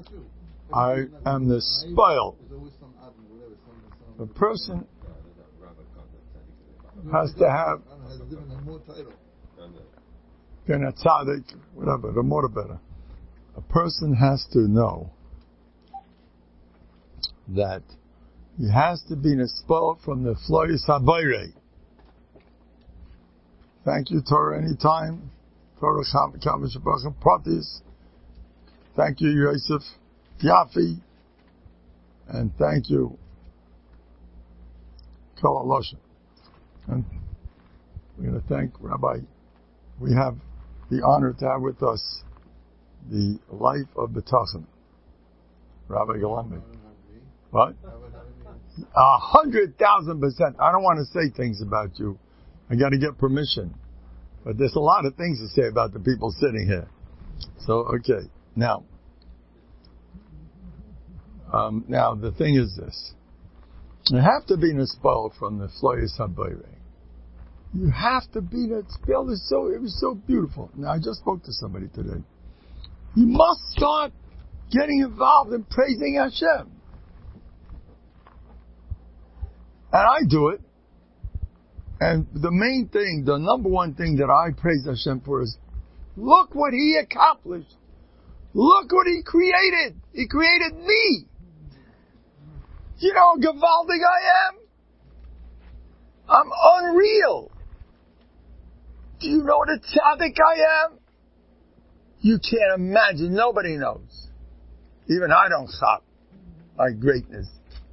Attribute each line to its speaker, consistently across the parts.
Speaker 1: I am the spoil. A person has to have been a tzaddik, whatever, the more the better. A person has to know that he has to be nespoil from the floyis habayre. Thank you, Torah, anytime. Torah Kamish Pratis. Thank you, Yosef Yafi. And thank you, Kol Alosha. And we're going to thank Rabbi. We have the honor to have with us the life of B'tachon, Rabbi Galemik. What? 100,000%. I don't want to say things about you. I got to get permission. But there's a lot of things to say about the people sitting here. So, okay. Now the thing is this. You have to be nespoil from the floyis habayre. You have to be nespoil. It was so beautiful. Now, I just spoke to somebody today. You must start getting involved in praising Hashem. And I do it. And the main thing, the number one thing that I praise Hashem for is, look what He accomplished. Look what He created. He created me. You know how gewaldig I am? I'm unreal. Do you know what a tzaddik I am? You can't imagine. Nobody knows. Even I don't chop my greatness.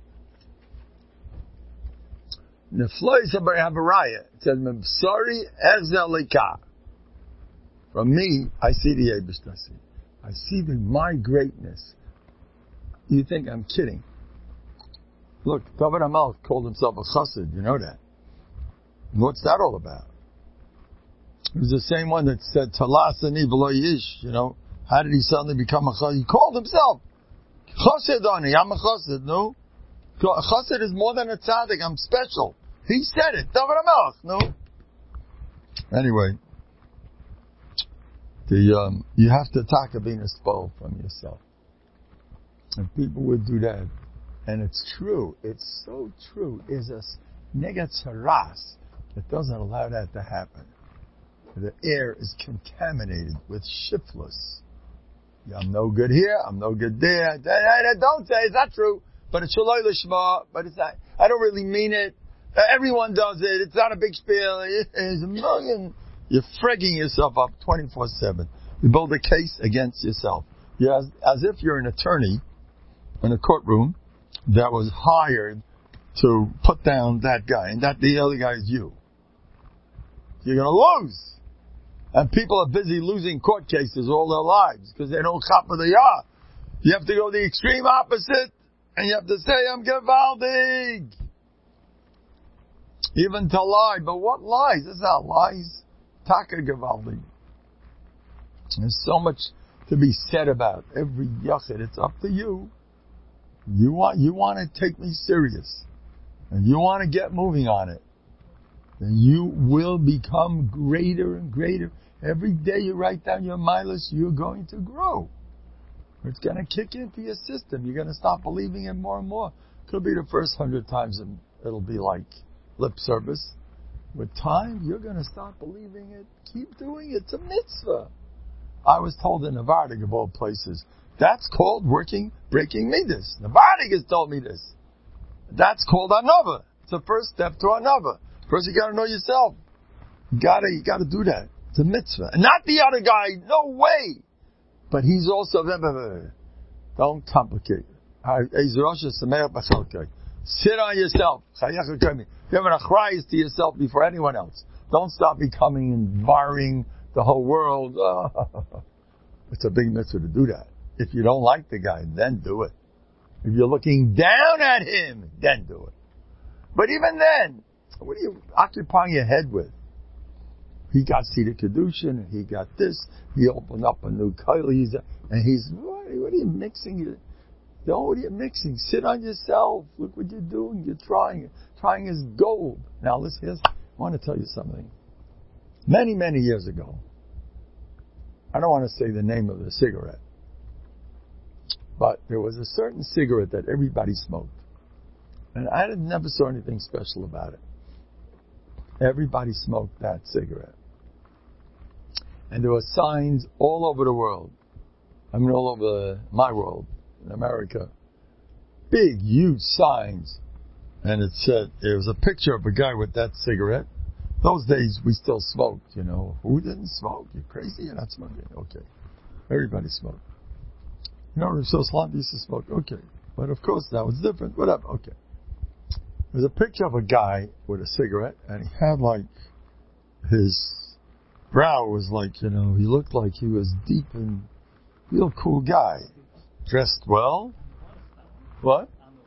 Speaker 1: Neflois habaraya. It says, "Sorry, erzelika." From me, I see the Eibushtasi. I see my greatness. You think I'm kidding? Look, David HaMelech called himself a chassid. You know that. What's that all about? It was the same one that said, "Talasani v'lo yish." You know, how did he suddenly become a chassid? He called himself chassidani. I'm a chassid. No, a chassid is more than a tzaddik. I'm special. He said it. David HaMelech. No. Anyway, you have to talk about being a spoil from yourself, and people would do that, and it's true. It's so true. Is a negat saras that doesn't allow that to happen. The air is contaminated with shiftless. I'm no good here. I'm no good there. Don't say it's not true. But it's shaloi lishma. But it's not. I don't really mean it. Everyone does it. It's not a big spiel. It's a million. You're frigging yourself up 24/7. You build a case against yourself. You're as if you're an attorney in a courtroom that was hired to put down that guy, and that the other guy is you. You're going to lose. And people are busy losing court cases all their lives because they don't chop with the yah. You have to go the extreme opposite, and you have to say, I'm gewaldig. Even to lie. But what lies? It's not lies. Taka gewaldig. There's so much to be said about every yachid. It's up to you. You want to take me serious, and you want to get moving on it. And you will become greater and greater. Every day you write down your mileage, you're going to grow. It's going to kick into your system. You're going to start believing it more and more. Could be the first 100 times and it'll be like lip service. With time, you're going to start believing it. Keep doing it. It's a mitzvah. I was told in Nevada, of all places, that's called breaking midas. Nevada has told me this. That's called anava. It's the first step to anava. First, you got to know yourself. You got to do that. It's a mitzvah, and not the other guy. No way. But he's also don't complicate. Sit on yourself. You have an achrayus to yourself before anyone else. Don't stop becoming and varying the whole world. It's a big mitzvah to do that. If you don't like the guy, then do it. If you're looking down at him, then do it. But even then, what are you occupying your head with? He got Seder Kedushin, and he got this. He opened up a new keli, and he's, what are you mixing? What are you mixing? Sit on yourself. Look what you're doing. You're trying. Trying is gold. Now, listen, I want to tell you something. Many, many years ago, I don't want to say the name of the cigarette, But there was a certain cigarette that everybody smoked. And I never saw anything special about it. Everybody smoked that cigarette. And there were signs all over the world. I mean, all over my world, in America. Big, huge signs. And it said, there was a picture of a guy with that cigarette. Those days, we still smoked, you know. Who didn't smoke? You're crazy? You're not smoking? Okay. Everybody smoked. You know, Rosh Hashanah used to smoke? Okay. But of course, that was different. Whatever. Okay. There's a picture of a guy with a cigarette, and he had like, his brow was like, you know, he looked like he was deep and real cool guy. Dressed well. What?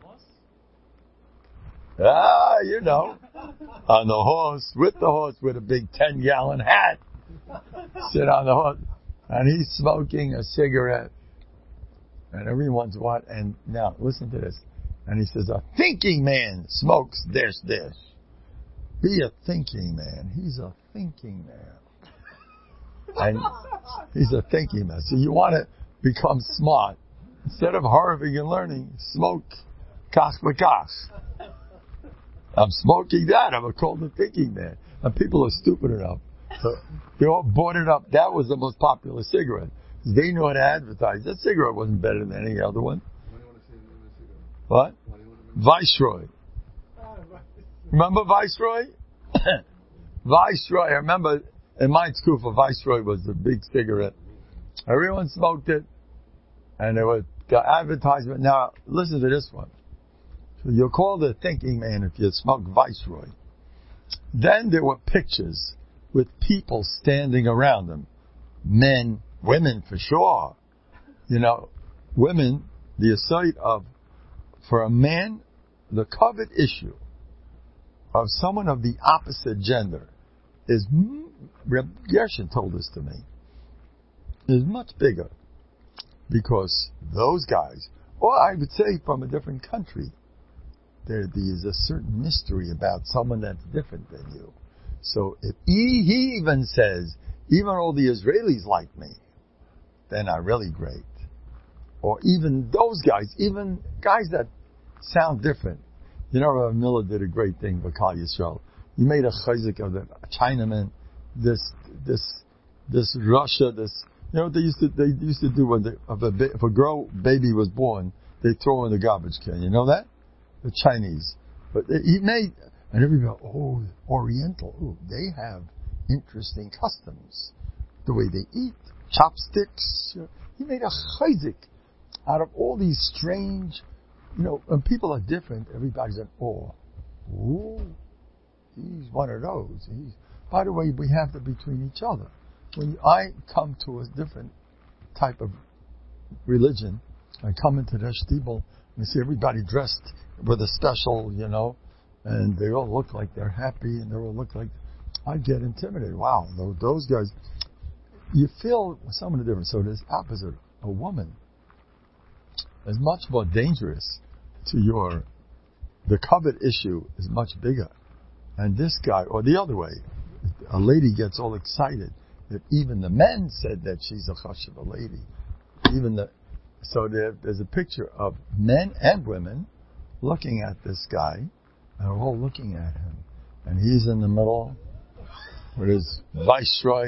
Speaker 1: Ah, you know. On the horse, with a big 10-gallon hat. Sit on the horse. And he's smoking a cigarette. And everyone's what? And now, listen to this. And he says, a thinking man smokes this. Be a thinking man. He's a thinking man. And he's a thinking man. So you want to become smart. Instead of harving and learning, smoke kach v'kach. I'm smoking that. I'm called a thinking man. And people are stupid enough. So they all bought it up. That was the most popular cigarette. They knew how to advertise. That cigarette wasn't better than any other one. What? Viceroy. Remember Viceroy? Viceroy. I remember in my school for Viceroy was the big cigarette. Everyone smoked it. And there was the advertisement. Now, listen to this one. So you're called a thinking man if you smoke Viceroy. Then there were pictures with people standing around them. Men, women for sure. You know, women, the aside of, for a man, the covered issue of someone of the opposite gender is, Reb Gershon told this to me, is much bigger. Because those guys, or I would say from a different country, there is a certain mystery about someone that's different than you. So if he even says, even all the Israelis like me, they're not really great. Or even those guys, even guys that sound different. You know, Rav Miller did a great thing for Kal Yisrael. He made a chayzik of the Chinaman, this Russia, this. You know what they used to do when if a girl baby was born, they throw her in the garbage can. You know that? The Chinese. But he made, and everybody, Oriental. Oh, they have interesting customs. The way they eat, chopsticks. He made a chayzik out of all these strange, you know, when people are different, everybody's in awe. Oh, he's one of those. By the way, we have that between each other. When I come to a different type of religion, I come into the shtibel and I see everybody dressed with a special, you know, and they all look like they're happy and they all look like, I get intimidated. Wow, those guys, you feel some of the difference. So this opposite, a woman, is much more dangerous to the covet issue is much bigger. And this guy, or the other way, a lady gets all excited. That even the men said that she's a chashuva lady. So there's a picture of men and women looking at this guy, and they're all looking at him. And he's in the middle with his viceroy.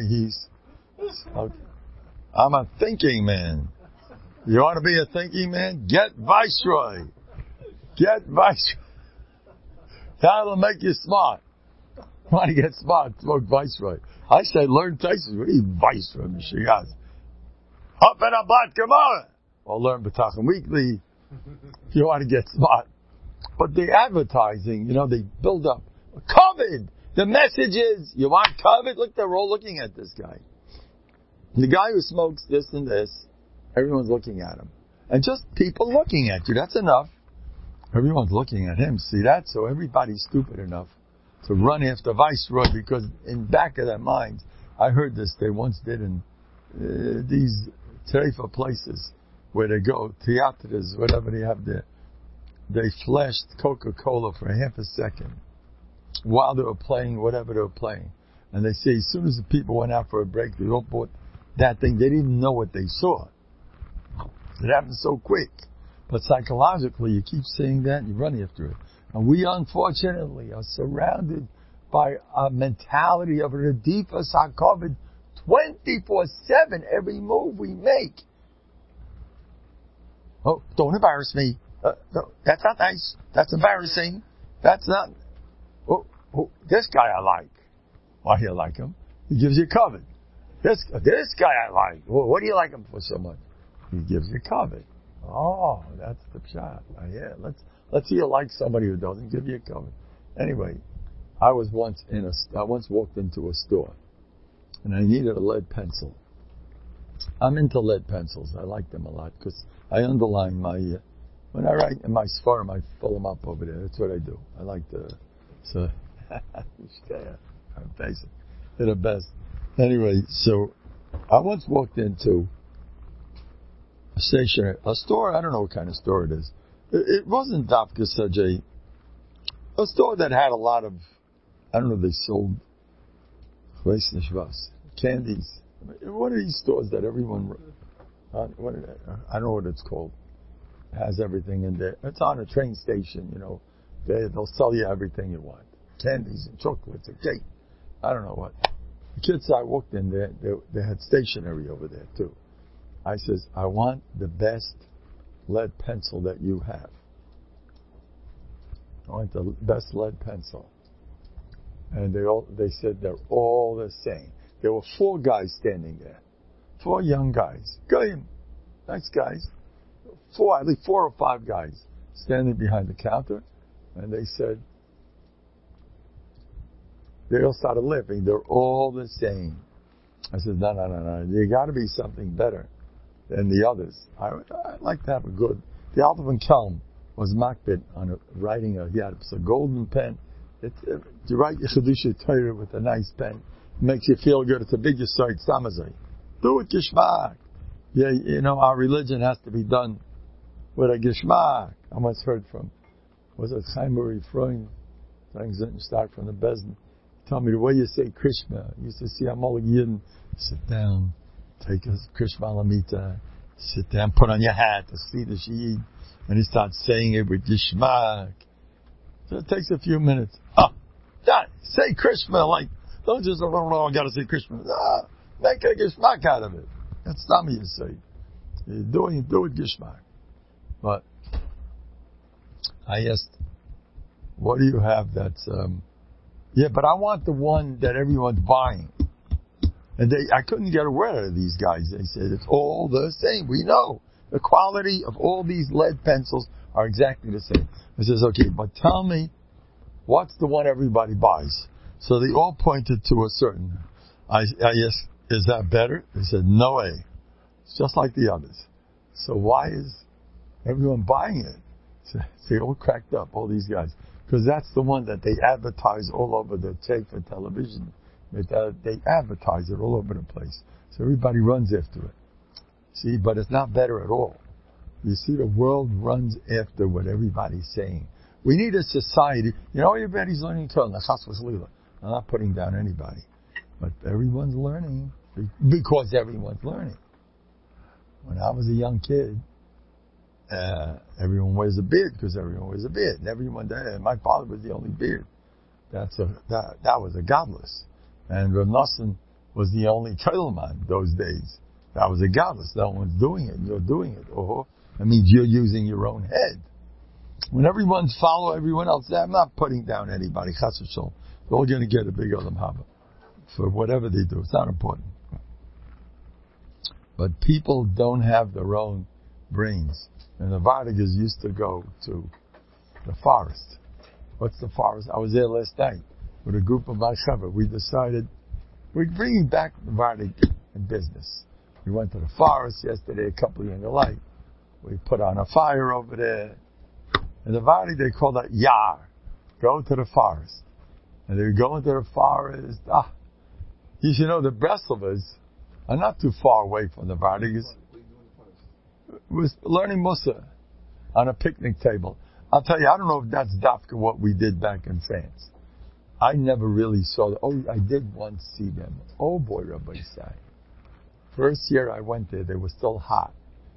Speaker 1: I'm a thinking man. You want to be a thinking man? Get viceroy. Get viceroy. That'll make you smart. You want to get smart? Smoke viceroy. I say learn Taisus. What do you viceroy? Mishigas. Up in a bat Gemara. Or learn B'tachim Weekly. If you want to get smart. But the advertising, you know, they build up. COVID! The message is, you want COVID? Look, they're all looking at this guy. The guy who smokes this and this, everyone's looking at him. And just people looking at you, that's enough. Everyone's looking at him. See that? So everybody's stupid enough to run after Viceroy, because in back of their minds, I heard this, they once did in these treifa places where they go, theaters, whatever they have there, they flashed Coca-Cola for half a second while they were playing whatever they were playing. And they say as soon as the people went out for a break, they all bought that thing. They didn't know what they saw. It happens so quick. But psychologically, you keep saying that and you run after it. And we, unfortunately, are surrounded by a mentality of a Radifas HaKavod 24/7, every move we make. Oh, don't embarrass me. No, that's not nice. That's embarrassing. That's not... Oh, this guy I like. Why do you like him? He gives you covet. This guy I like. Well, what do you like him for so much? He gives you covet. Oh, that's the shot. Yeah, let's see you like somebody who doesn't give you covet. Anyway, I once walked into a store, and I needed a lead pencil. I'm into lead pencils. I like them a lot because I underline when I write in my Sfarim, I fill them up over there. That's what I do. I like so I'm facing. They're the best. Anyway, so I once walked into a store. I don't know what kind of store it is. It wasn't Dafka such a store that had a lot of, I don't know, they sold candies. One of these stores that everyone, I don't know what it's called, has everything in there. It's on a train station, they'll sell you everything you want. Candies and chocolates and cake. I don't know what. The kids I walked in there, they had stationery over there too. I says, I want the best lead pencil that you have. I want the best lead pencil. And they said they're all the same. There were 4 guys standing there. 4 young guys. Goyim. Nice guys. At least 4 or 5 guys standing behind the counter. And they said, they all started laughing. They're all the same. I said, no. There got to be something better than the others. I'd like to have the Altavan Kelm was makbid on writing he had a golden pen. To write your Chedusha Torah with a nice pen, it makes you feel good. It's a big Yisrael Samazai. Do it Gishmak. Yeah, our religion has to be done with a Gishmak. I once heard from, was it Chaim Uri Freund, start from the Bezdin. Tell me the way you say Krishma. You used to see Amal Yidin. Sit down, take a Krishma Lamita, sit down, put on your hat to see the Shiyid, and he starts saying it with Gishmak. So it takes a few minutes. Say Krishma, don't just, I gotta say Krishma. Make a Gishmak out of it. That's not you say. You do it Gishmak. But I asked, what do you have that's, but I want the one that everyone's buying. And I couldn't get a word out of these guys. They said, it's all the same. We know the quality of all these lead pencils are exactly the same. I says, okay, but tell me, what's the one everybody buys? So they all pointed to a certain. I asked, is that better? They said, no way. It's just like the others. So why is everyone buying it? So they all cracked up, all these guys. Because that's the one that they advertise all over the tape for television. They advertise it all over the place. So everybody runs after it. See, but it's not better at all. You see, the world runs after what everybody's saying. We need a society. Everybody's learning Torah. I'm not putting down anybody. But everyone's learning because everyone's learning. When I was a young kid, everyone wears a beard because everyone wears a beard. And everyone there, my father was the only beard. That was a godless. And Rav Nosson was the only Keilman those days. That was a godless. No one's doing it. You're doing it. That means you're using your own head. When everyone's follow everyone else, I'm not putting down anybody. Chas v'sholom. They're all going to get a big olam haba for whatever they do. It's not important. But people don't have their own brains. And the Vardigas used to go to the forest. What's the forest? I was there last night with a group of my chaver. We decided we're bringing back the Vardig in business. We went to the forest yesterday, a couple of young light. We put on a fire over there. And the Vardig, they call that Yar. Go to the forest. And they go into the forest. You should know the Breslovers are not too far away from the Vardigas. Was learning Musa on a picnic table. I'll tell you, I don't know if that's Dafka what we did back in France. I never really saw them. I did once see them. Oh boy, Rabbi Isai. First year I went there, they were still hot.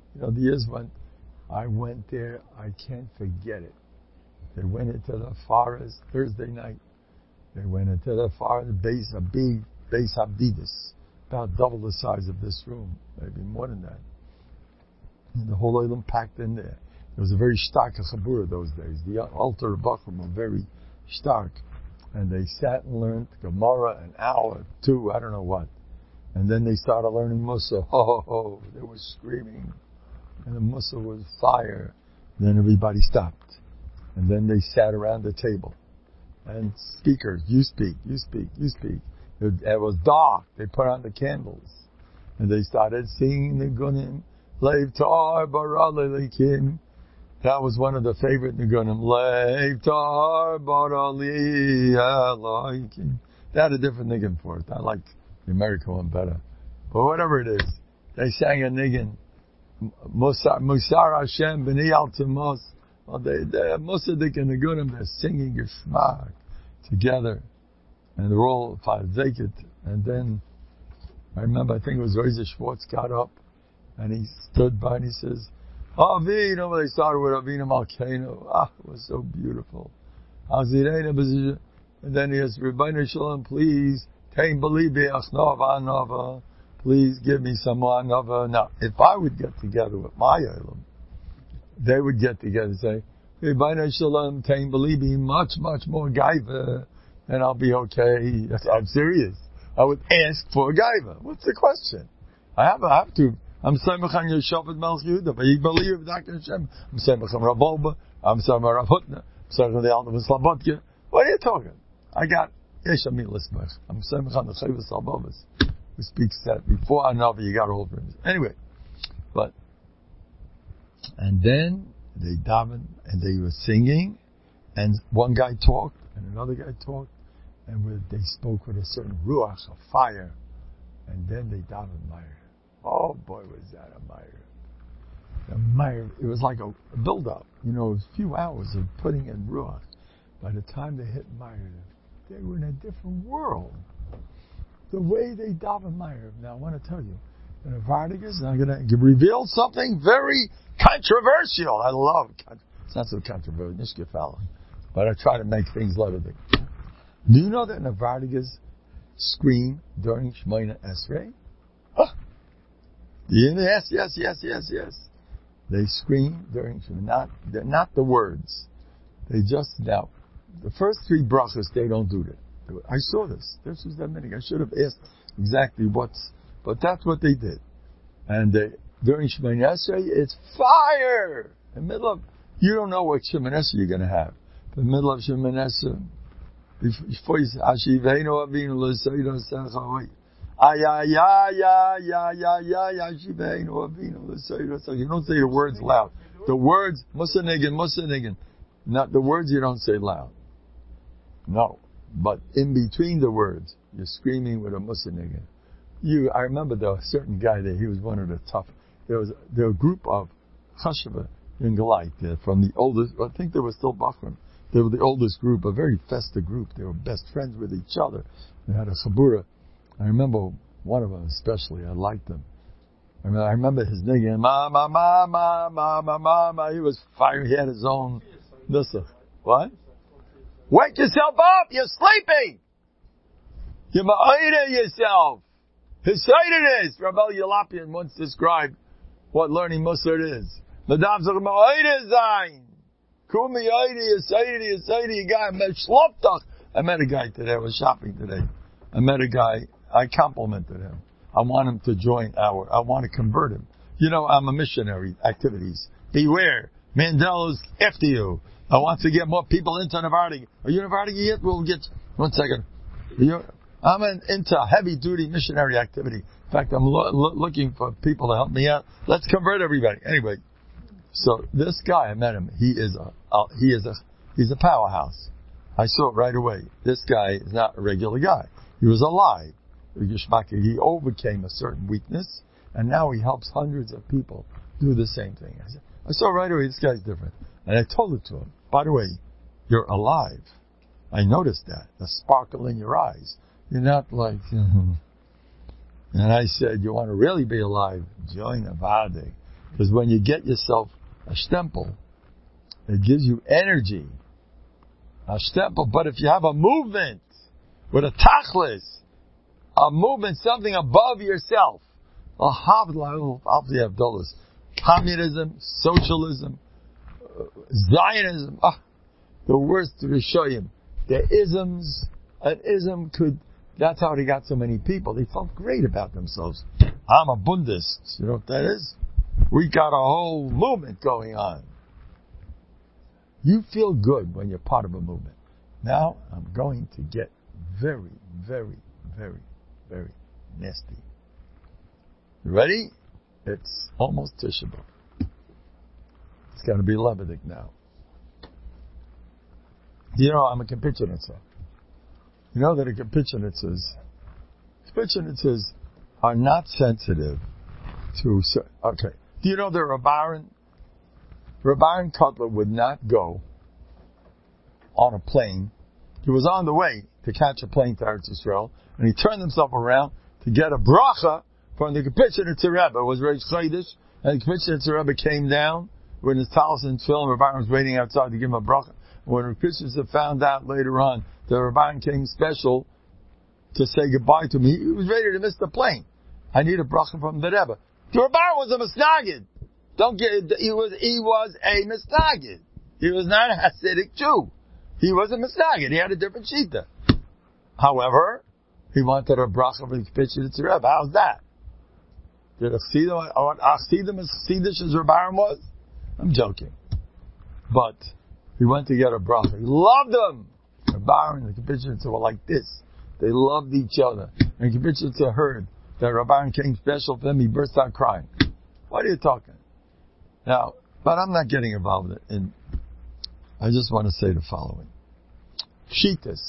Speaker 1: The years went. I went there. I can't forget it. They went into the forest Thursday night. They went into the forest, a big base Abdidus, about double the size of this room, maybe more than that. And the whole island packed in there. It was a very stark chabura those days. The altar Bachram were very stark. And they sat and learned Gemara an hour, 2, I don't know what. And then they started learning Musa. Oh, they were screaming. And the Musa was fire. And then everybody stopped. And then they sat around the table. And speakers, you speak, you speak, you speak. It was dark. They put on the candles. And they started singing the Gunim. Leiv Tar Baralikim. That was one of the favorite Nigunim. Leiv Tar Baralikim. They had a different nigun for it. I like the American one better. But whatever it is, they sang a nigun. Musar Hashem B'ni Al Timos. Well, Musadik and Nigunim, they're singing Geschmack together. And they're all Fazekit. And then, I remember, I think it was Reza Schwartz got up and he stood by and he says, Avinu, they started with Avinu Malkeinu. It was so beautiful. And then he says, Rebbeinu Shalom, please, please give me some more Anava. Now, if I would get together with my Elam, they would get together and say, Rebbeinu Shalom, Tain Belibi, much, much more Gaiva, and I'll be okay. I'm serious. I would ask for a Gaiva. What's the question? I have to. I'm Samech on your Shofet Melch Yehuda, but you believe Dr. Hashem. I'm Samech on Rav Olba. I'm Samech on Rav Hutner. I'm Samech on the Alter of Slabodka. What are you talking? I got Yeshamil Lismach. I'm Samech on the Chavos Albovas, who speaks that before Anavi. You got all of him. Anyway, and then they davened and they were singing, and one guy talked and another guy talked, and they spoke with a certain ruach, a fire, and then they davened Meir. Oh boy, was that a Meir. The Meir, it was like a build-up. It was a few hours of putting in Ruach. By the time they hit Meir, they were in a different world. The way they daven Meir. Now I want to tell you, in the Vardigas, I'm going to reveal something very controversial. I love it's not so controversial, but I try to make things levitate. Do you know that in the Vardigas scream during Shemona Esrei? Yes. They scream during Shemona. They're not the words. They just, now, the first 3 brachas, they don't do that. I saw this. This was that meeting. I should have asked exactly but that's what they did. And during Shemona Esrei, it's fire! In the middle of, you don't know what Shemona Esrei you're going to have. In the middle of Shemona Esrei, before you say, Ashiveinu Avinu L'Seinu Secha you don't say the words loud. The words, Musa-nigan. Not the words you don't say loud. No. But in between the words, you're screaming with a Musa-nigan. I remember there was a certain guy there, he was one of the tough. There was a group of Chashava in Galite, from the oldest, I think they were still Bachram. They were the oldest group, a very festive group. They were best friends with each other. They had a chabura. I remember one of them especially. I liked him. I remember his nigga. Ma. He was fire. He had his own. Listen. What? Wake yourself up. You're sleeping. You're ma'ida yourself. His sight it is. Rabbi Yalapian once described what learning Musar is. Madam zog ma'ida zayin. Kumi yidi, yisayidi, guy. I met a guy today. I was shopping today. I met a guy. I complimented him. I want him to join I want to convert him. I'm a missionary activities. Beware. Mandela's after you. I want to get more people into Navardi. Are you Navardi yet? We'll get, 1 second. I'm into heavy duty missionary activity. In fact, I'm looking for people to help me out. Let's convert everybody. Anyway. So this guy, I met him. He's a powerhouse. I saw it right away. This guy is not a regular guy. He was alive. He overcame a certain weakness, and now he helps hundreds of people do the same thing. I saw right away, this guy's different. And I told it to him, by the way, you're alive. I noticed that. The sparkle in your eyes. You're not like, And I said, you want to really be alive? Join a Vade. Because when you get yourself a stempel, it gives you energy. A stempel. But if you have a movement with a tachlis, a movement, something above yourself, communism, socialism, Zionism, the worst Rishoyim. The isms, an ism that's how they got so many people. They felt great about themselves. I'm a Bundist. You know what that is? We got a whole movement going on. You feel good when you're part of a movement. Now, I'm going to get very, very, very, very nasty. You ready? It's almost Tisha B'Av. It's going to be Lebedik now. You know, I'm a Kapitchenitzer. You know that a Kapitchenitzers are not sensitive to... Okay. Do you know that Rabbaran Kotler would not go on a plane? He was on the way to catch a plane to Eretz Yisrael, and he turned himself around to get a bracha from the Kapitchenitzer Rebbe. It was Reish Chodesh, and the Kapitchenitzer Rebbe came down with his talis and tefillin. Rabbaran was waiting outside to give him a bracha. When the Kapitchenitzer found out later on that Rabbaran came special to say goodbye to me, he was ready to miss the plane. I need a bracha from the Rebbe. The Rabbaran was a misnagid. He was a misnagid. He was not a Hasidic Jew. He was a misnagid. He had a different shita. However, he wanted a bracha from the Kapitchenitzer Rebbe. How's that? Did Achsidim as Chassidish as Rabbaran was? I'm joking. But he went to get a bracha. He loved them. Rabbaran and the Kapitchenitzer were like this. They loved each other. And Kapitchenitzer heard that Rabbaran came special for him. He burst out crying. What are you talking? Now, but I'm not getting involved in. I just want to say the following. Shitas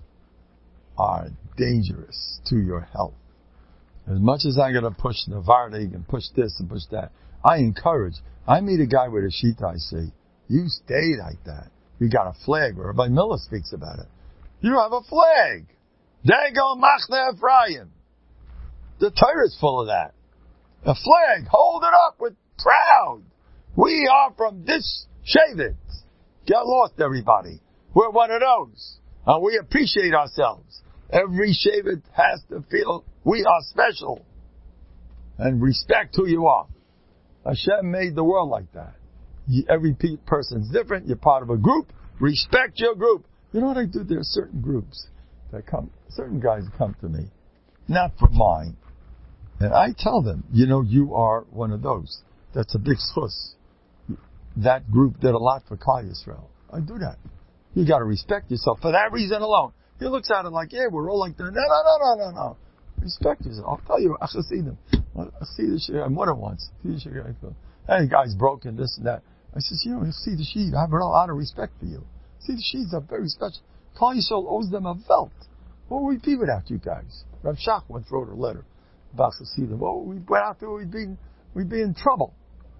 Speaker 1: are dangerous to your health. As much as I'm going to push Navardik and push this and push that, I encourage. I meet a guy with a shita, I say, you stay like that. You got a flag, or Rabbi Miller speaks about it. You have a flag. There go Machne Ephraim. The Torah is full of that. A flag, hold it up with proud. We are from this Shevet. Get lost, everybody. We're one of those. And we appreciate ourselves. Every Shevet has to feel we are special. And respect who you are. Hashem made the world like that. Every person's different. You're part of a group. Respect your group. You know what I do? There are certain groups that come, certain guys come to me, not for mine. And I tell them, you know, you are one of those. That's a big schus. That group did a lot for Klal Yisrael. I do that. You gotta respect yourself for that reason alone. He looks at it like, yeah, we're all like that. No. Respect yourself. I'll tell you, I see them. I see the shit. I'm more than once. See the shit. Hey, guy's broken, this and that. I says, you know, you see the sheet. I have a lot of respect for you. See the sheets are very special. Klal Yisrael owes them a velt. What would we be without you guys? Rav Shach once wrote a letter about Chassidim. What would we went out there? We'd be in trouble.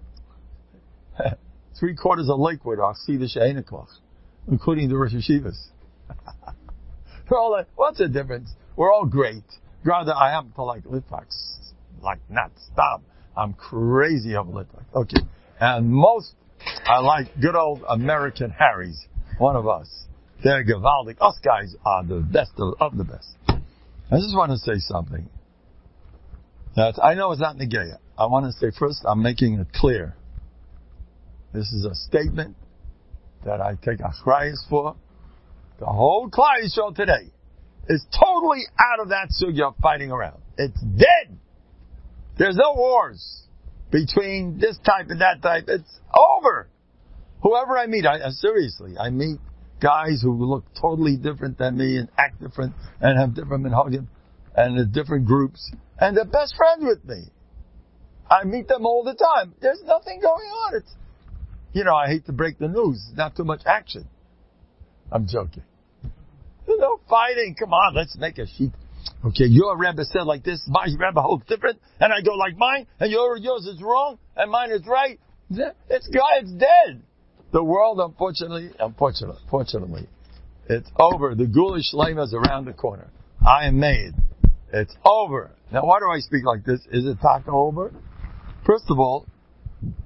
Speaker 1: 3/4 of Lakewood are Chassidish Einiklach, including the Rosh Yeshivas. They're all like, what's the difference? We're all great. Rather, I happen to like Litvaks. Like, not stop. I'm crazy over Litvaks. Okay. And most, I like good old American Harrys. One of us. They're Gavaldik. Us guys are the best of the best. I just want to say something. That I know it's not Negeya. I want to say first, I'm making it clear. This is a statement that I take achrayus for. The whole Klal Yisrael today is totally out of that sugya fighting around. It's dead. There's no wars between this type and that type. It's over. Whoever I meet, seriously, I meet guys who look totally different than me and act different and have different minhagim and the different groups, and they're best friends with me. I meet them all the time. There's nothing going on. It's, you know, I hate to break the news. Not too much action. I'm joking. There's no fighting. Come on, let's make a sheet. Okay, your Rebbe said like this, my Rebbe holds different, and I go like mine, and yours is wrong, and mine is right. It's dead. The world, unfortunately, it's over. The Gula Shlema is around the corner. I am made. It's over. Now, why do I speak like this? Is it taka over? First of all,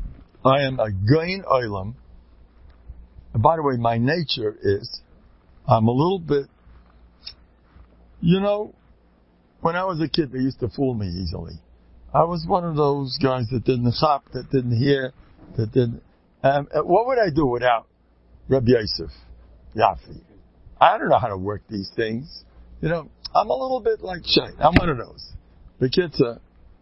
Speaker 1: I am a Gain Olam. And by the way, my nature is, I'm a little bit, when I was a kid, they used to fool me easily. I was one of those guys that didn't chop, that didn't hear, that didn't. What would I do without Rabbi Yosef Yafi? I don't know how to work these things. I'm a little bit like Shai. I'm one of those. The kids are.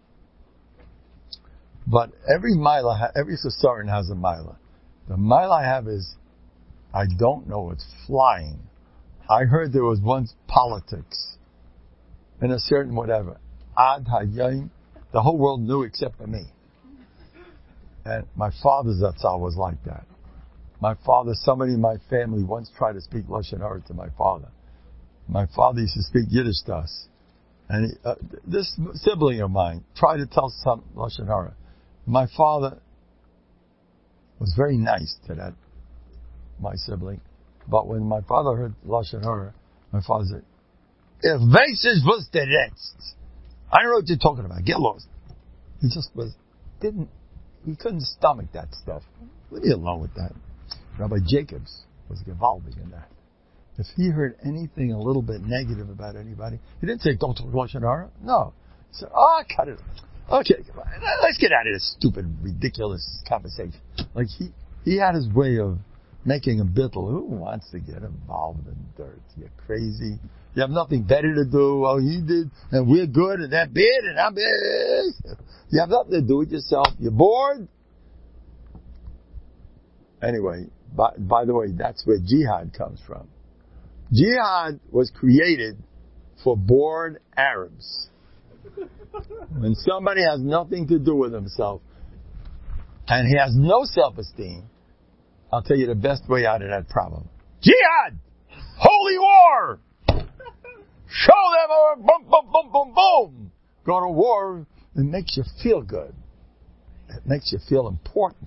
Speaker 1: But every Sasaran has a Mila. The Mila I have is, I don't know, it's flying. I heard there was once politics in a certain whatever. Ad Hayayim, the whole world knew except for me. And my father's Zatzal was like that. My father, somebody in my family once tried to speak Lashon Hara to my father. My father used to speak Yiddish to us. And this sibling of mine tried to tell some Lashon Hara. My father was very nice to my sibling. But when my father heard Lashon Hara, my father said, "If Vasis was the rest, I don't know what you're talking about. Get lost." He just he couldn't stomach that stuff. Leave me alone with that. Rabbi Jacobs was gewaldig in that. If he heard anything a little bit negative about anybody, he didn't say, "Don't talk Lashon Hara." No. He said, cut it. Okay, let's get out of this stupid, ridiculous conversation. Like he had his way of making a bittul. Who wants to get involved in dirt? You're crazy. You have nothing better to do. Oh, he did, and we're good, and they're bad, and I'm bad. You have nothing to do with yourself. You're bored. Anyway, by the way, that's where jihad comes from. Jihad was created for bored Arabs. When somebody has nothing to do with himself, and he has no self-esteem, I'll tell you the best way out of that problem. Jihad! Holy war! Show them, boom, boom, boom, boom, boom! Go to war, it makes you feel good. It makes you feel important.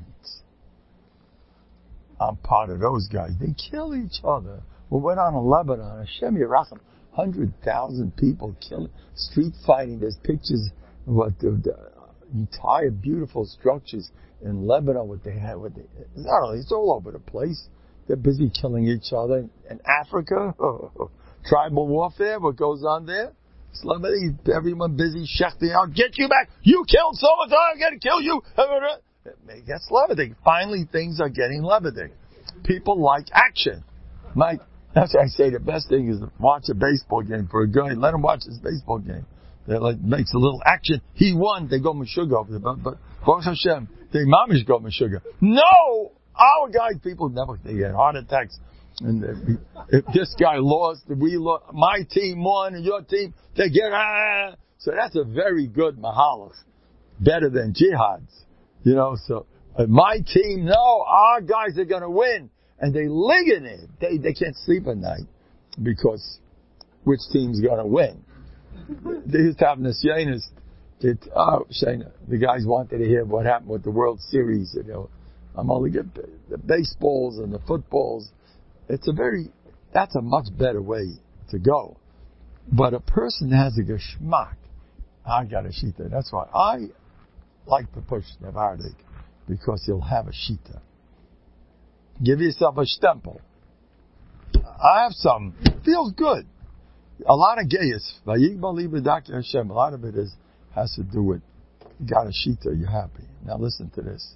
Speaker 1: I'm part of those guys. They kill each other. We went on in Lebanon, Hashem Yerachim, 100,000 people killing, street fighting. There's pictures of what the entire beautiful structures in Lebanon, what they had, not only, it's all over the place. They're busy killing each other. In Africa, tribal warfare, what goes on there? Everyone busy shechting out, get you back, you killed someone, I'm going to kill you. It gets leviting. Finally, things are getting leviting. People like action. That's why I say the best thing is to watch a baseball game for a guy. Let him watch his baseball game. That makes a little action. He won. They go Meshuggah over there. But Baruch Hashem, they mamish go Meshuggah. No! Our guys, people they get heart attacks. And if this guy lost, we lost, my team won, and your team, they get, So that's a very good mahalach. Better than jihads. So my team, no, our guys are going to win. And they live in it. They can't sleep at night because which team's going to win. They used to have Nisyanis. The guys wanted to hear what happened with the World Series. I'm only getting the baseballs and the footballs. That's a much better way to go. But a person has a geschmack. I got a shita. That's why I like to push Navardik, because you'll have a shita. Give yourself a stempel. I have some. Feels good. A lot of gayas. A lot of it has to do with, you got a shita, you're happy. Now listen to this.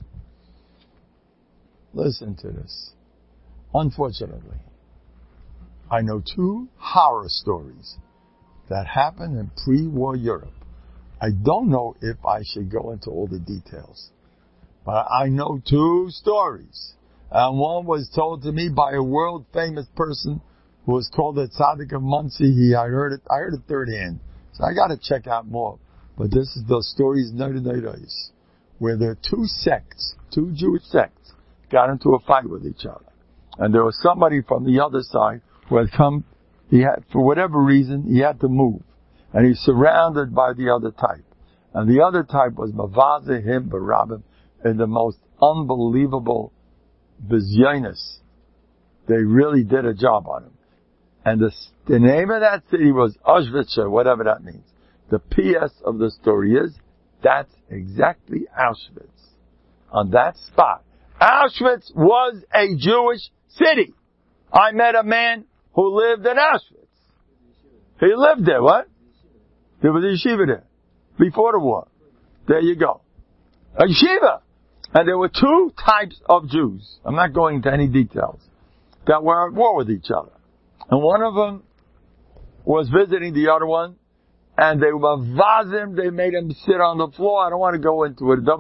Speaker 1: Listen to this. Unfortunately, I know 2 horror stories that happened in pre-war Europe. I don't know if I should go into all the details, but I know 2 stories. And one was told to me by a world famous person who was called the Tzaddik of Muncie. I heard it third hand. So I gotta check out more. But this is the stories where there are 2 sects, 2 Jewish sects, got into a fight with each other. And there was somebody from the other side who had come, for whatever reason, he had to move. And he's surrounded by the other type. And the other type was Mavazehim Barabim in the most unbelievable bizyonis. They really did a job on him. And the name of that city was Auschwitz, or whatever that means. The PS of the story is, that's exactly Auschwitz. on that spot. Auschwitz was a Jewish city. I met a man who lived in Auschwitz. He lived there, what? There was a yeshiva there. Before the war. There you go. A yeshiva. And there were two types of Jews. I'm not going into any details. That were at war with each other. And one of them was visiting the other one. And they were vazim. They made him sit on the floor. I don't want to go into it.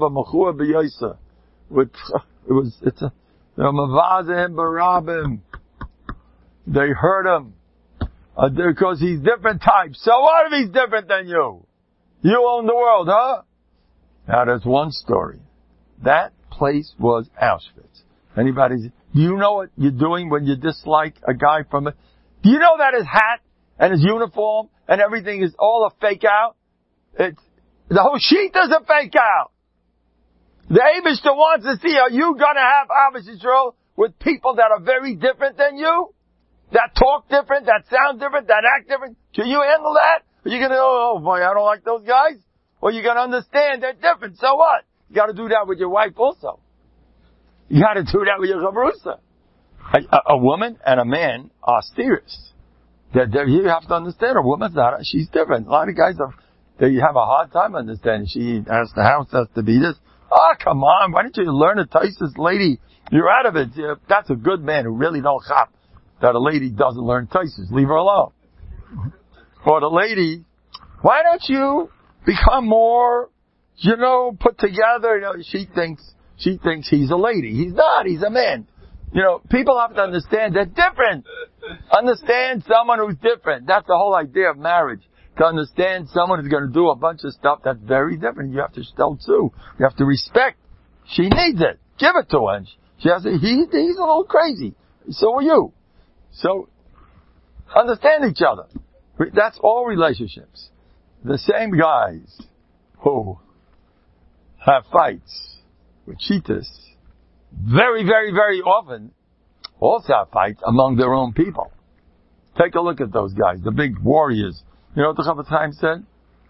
Speaker 1: They were mavazim barabim. They hurt him. Because he's different types. So what if he's different than you? You own the world, huh? Now there's one story. That place was Auschwitz. Do you know what you're doing when you dislike a guy from it? Do you know that his hat and his uniform and everything is all a fake out? The whole sheet is a fake out. The Eibishter wants to see, are you gonna have Ahavas Yisrael with people that are very different than you? That talk different, that sound different, that act different? Can you handle that? Are you gonna go, oh boy, I don't like those guys? Or you gonna understand they're different, so what? You gotta do that with your wife also. You gotta do that with your chavrusa. A woman and a man are steers. You have to understand a woman's not, she's different. A lot of guys they have a hard time understanding. The house has to be this. Oh, come on, why don't you learn a Taisus lady? You're out of it. That's a good man who really don't chop that a lady doesn't learn Taisus. Leave her alone. For the lady, why don't you become more, put together? She thinks he's a lady. He's not. He's a man. People have to understand they're different. Understand someone who's different. That's the whole idea of marriage. To understand someone who's going to do a bunch of stuff that's very different. You have to tell too. You have to respect. She needs it. Give it to her. She has to, he's a little crazy. So are you. So, understand each other. That's all relationships. The same guys who have fights with cheetahs very, very, very often also have fights among their own people. Take a look at those guys, the big warriors. You know what the Chofetz Chaim said?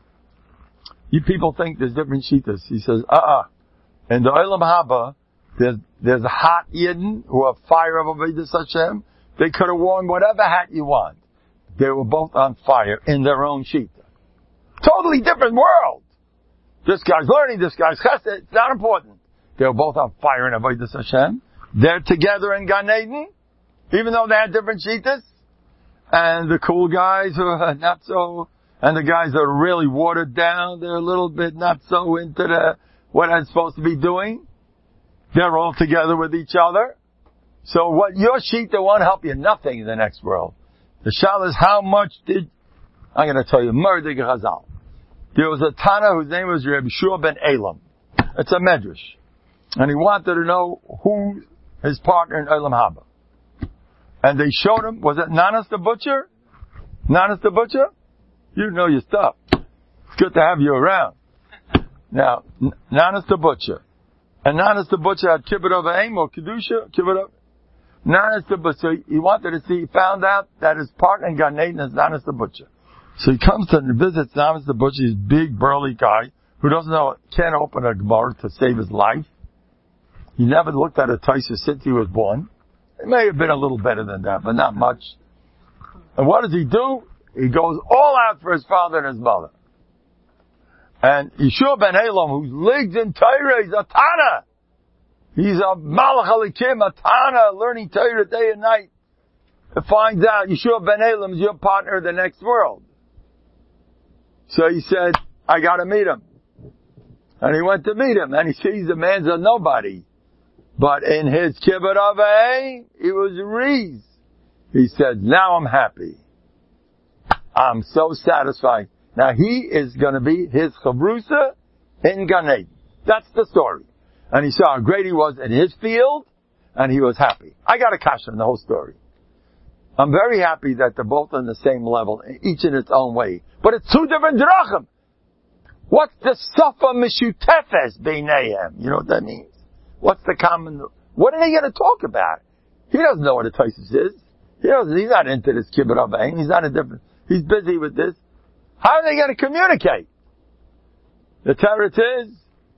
Speaker 1: You people think there's different cheetahs. He says, in the Olam Haba, there's a hot Yidden who are fire of Avodas Hashem. They could have worn whatever hat you want. They were both on fire in their own cheetah. Totally different world. This guy's learning, this guy's chesed. It's not important. They were both on fire in Avodas Hashem. They're together in Gan Eden, even though they had different cheetahs. And the cool guys who are not so, and the guys that are really watered down, they're a little bit not so into what I'm supposed to be doing. They're all together with each other. So what your Shita won't help you nothing in the next world. The shal is how much I'm going to tell you, Murdig Chazal. There was a Tana whose name was Reb Shua ben Elam. It's a Medrash. And he wanted to know who his partner in Olam Haba. And they showed him, was it Nanas the Butcher? Nanas the Butcher? You know your stuff. It's good to have you around. Now, Nanas the Butcher. And Nanas the Butcher had Kibbut of Aim or Kedusha, Kibbut of Nanas the Butcher. He wanted to see, he found out that his partner in Gan Eden is Nanas the Butcher. So he comes to and visits Nanas the Butcher, this big burly guy who doesn't know, can't open a Gemara to save his life. He never looked at a Taisa since he was born. It may have been a little better than that, but not much. And what does he do? He goes all out for his father and his mother. And Yeshua ben Elam, whose legs in Torah, he's a Tana. He's a Malach Alikim, a Tana, learning Torah day and night. It finds out Yeshua ben Elam is your partner in the next world. So he said, I gotta meet him. And he went to meet him, and he sees the man's a nobody. But in his kibbut avei, he was Rees. He said, now I'm happy. I'm so satisfied. Now he is going to be his chavrusa in Gan Eden. That's the story. And he saw how great he was in his field, and he was happy. I got a kasha in the whole story. I'm very happy that they're both on the same level, each in its own way. But it's two different drachim. What's the safa mishutefes beinayim? You know what that means? What's the common, what are they going to talk about? He doesn't know what a Taisus is. He's not into this kibbut avayim. He's busy with this. How are they going to communicate? The Torah is,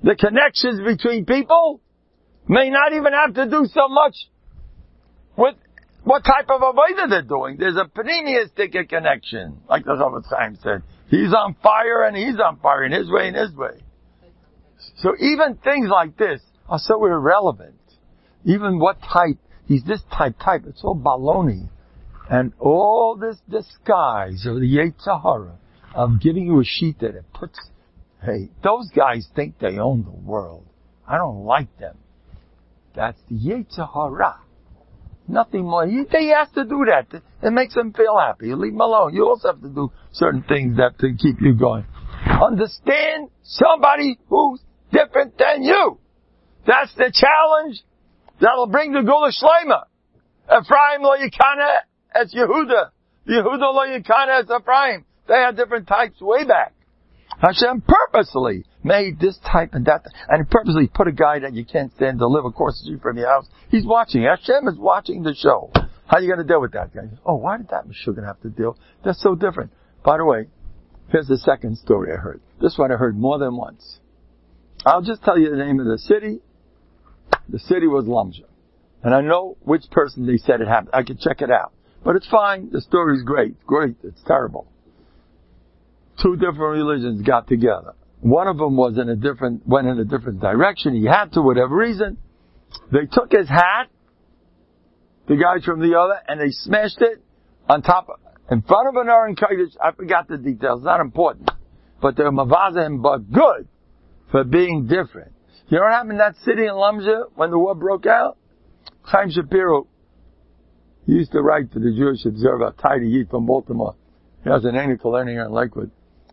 Speaker 1: The connections between people may not even have to do so much with what type of avodah they're doing. There's a pneumistic connection, like the Chofetz Chaim said. He's on fire and he's on fire in his way and his way. So even things like this are so irrelevant. Even what type, he's this type, it's all baloney. And all this disguise of the Yetzer Hara of giving you a sheet that it puts, hey, those guys think they own the world. I don't like them. That's the Yetzer Hara. Nothing more. He has to do that. It makes him feel happy. You leave him alone. You also have to do certain things that to keep you going. Understand somebody who's different than you. That's the challenge that'll bring the Gula Shlema. Ephraim lo yikana as Yehuda. Yehuda lo yikana as Ephraim. They had different types way back. Hashem purposely made this type and that, and he purposely put a guy that you can't stand to live across the street from your house. He's watching. Hashem is watching the show. How are you going to deal with that guy? Oh, why did that Meshuggah have to deal? That's so different. By the way, here's the second story I heard. This one I heard more than once. I'll just tell you the name of the city. The city was Lumja. And I know which person they said it happened. I could check it out. But it's fine. The story's great. Great. It's terrible. Two different religions got together. One of them went in a different direction. He had to, whatever reason. They took his hat, the guys from the other, and they smashed it on top, in front of an Aron Kodesh. I forgot the details. Not important. But they were mavaza him, but good for being different. You know what happened in that city in Lumja when the war broke out? Chaim Shapiro, he used to write to the Jewish Observer, Tidy Yid from Baltimore. He has an Enical learning here in Lakewood.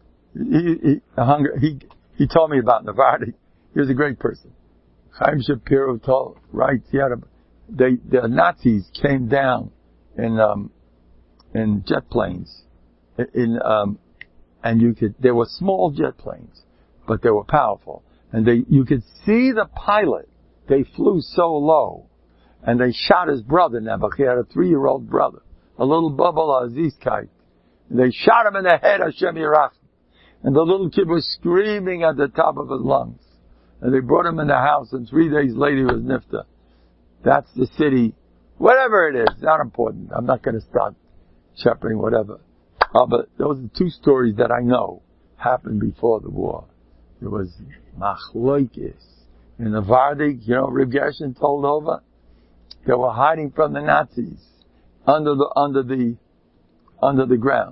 Speaker 1: He told me about Navardi. He was a great person. Chaim Shapiro the Nazis came down in jet planes, and they were small jet planes, but they were powerful, and you could see the pilot. They flew so low, and they shot his brother. Nebuch, he had a 3-year-old brother, a little bubble Aziz kite. They shot him in the head, Hashem Yirach. And the little kid was screaming at the top of his lungs. And they brought him in the house, and 3 days later he was nifta. That's the city. Whatever it is, not important. I'm not going to start shepherding whatever. But those are two stories that I know happened before the war. It was machloikis. In the Vardik, Reb Gershon told over, they were hiding from the Nazis under the ground.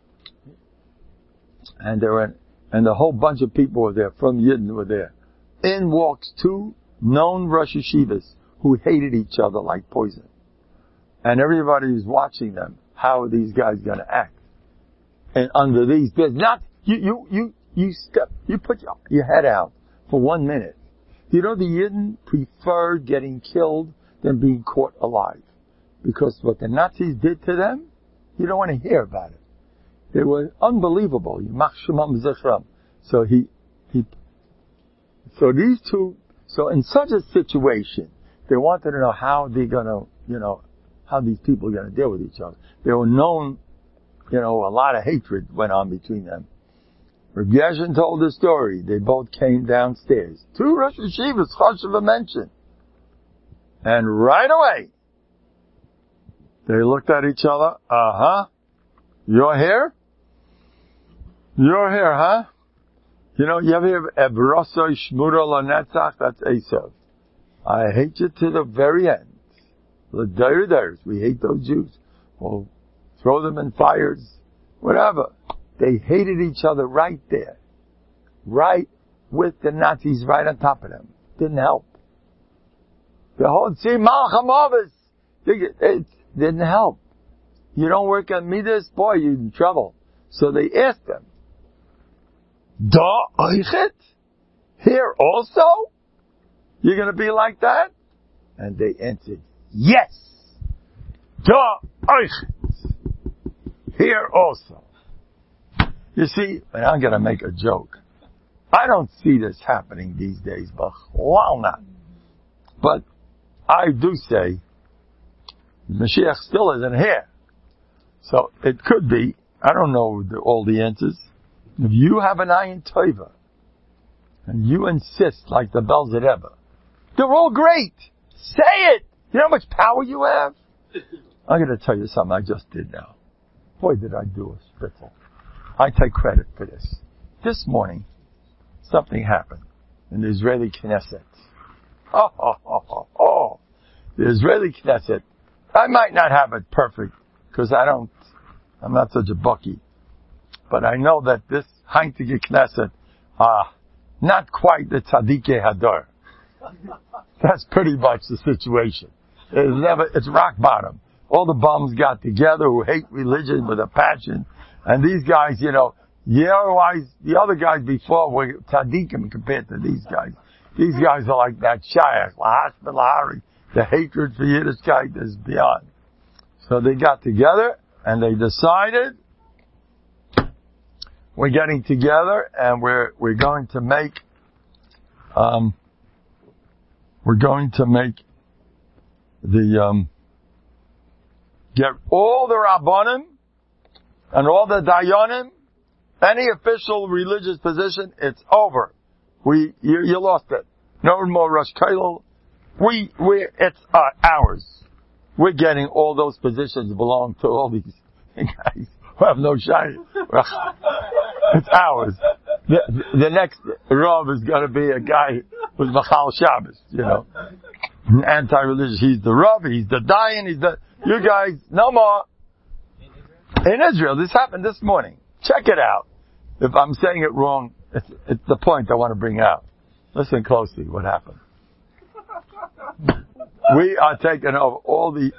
Speaker 1: And the whole bunch of people were there, from Yidden were there. In walks 2 known Rosh Yeshivas who hated each other like poison. And everybody was watching them. How are these guys gonna act? And under these, there's not, you put your head out for 1 minute. The Yidden preferred getting killed than being caught alive. Because what the Nazis did to them, you don't want to hear about it. They were unbelievable. So these two, in such a situation, they wanted to know how they're gonna, how these people are gonna deal with each other. They were known, a lot of hatred went on between them. Reb Gershon told the story. They both came downstairs. 2 Rosh Yeshivas, Chashuva mentioned. And right away, they looked at each other. You're here? You're here, huh? You ever hear Ebrosoi Shmuro Lanetzach? That's Esav. I hate you to the very end. The Deirders, we hate those Jews. We'll throw them in fires, whatever. They hated each other right there. Right with the Nazis right on top of them. Didn't help. The whole Malchamovas, it didn't help. You don't work on Midas, boy, you're in trouble. So they asked them, Da Eichet? Here also? You're gonna be like that? And they answered, yes! Da Eichet! Here also. You see, and I'm gonna make a joke. I don't see this happening these days, but well not. But I do say, Mashiach still isn't here. So it could be, I don't know all the answers. If you have an ayin tova, And you insist like the Belzer Rebbe. They're all great. Say it. You know how much power you have? I'm going to tell you something I just did now. Boy, did I do a spitzel. I take credit for this. This morning, something happened in the Israeli Knesset. The Israeli Knesset. I might not have it perfect, because I'm not such a bucky. But I know that this Heintige Knesset, not quite the Tzadikei Hadar. That's pretty much the situation. It's rock bottom. All the bums got together who hate religion with a passion. And these guys, otherwise, the other guys before were tzaddikim compared to these guys. These guys are like that shayach, lahash b'lahari. The hatred for Yiddishkeit is beyond. So they got together and they decided we're getting together and we're going to make get all the Rabbanim and all the Dayanim, any official religious position, it's over. You lost it. No more Rosh Kollel. It's ours. We're getting all those positions belong to all these guys who have no shine. It's ours. The next Rav is going to be a guy who's Machal Shabbos, Anti-religious. He's the Rav, he's the Dayan, you guys, no more. In Israel, this happened this morning. Check it out. If I'm saying it wrong, it's the point I want to bring out. Listen closely what happened. We are taking over all the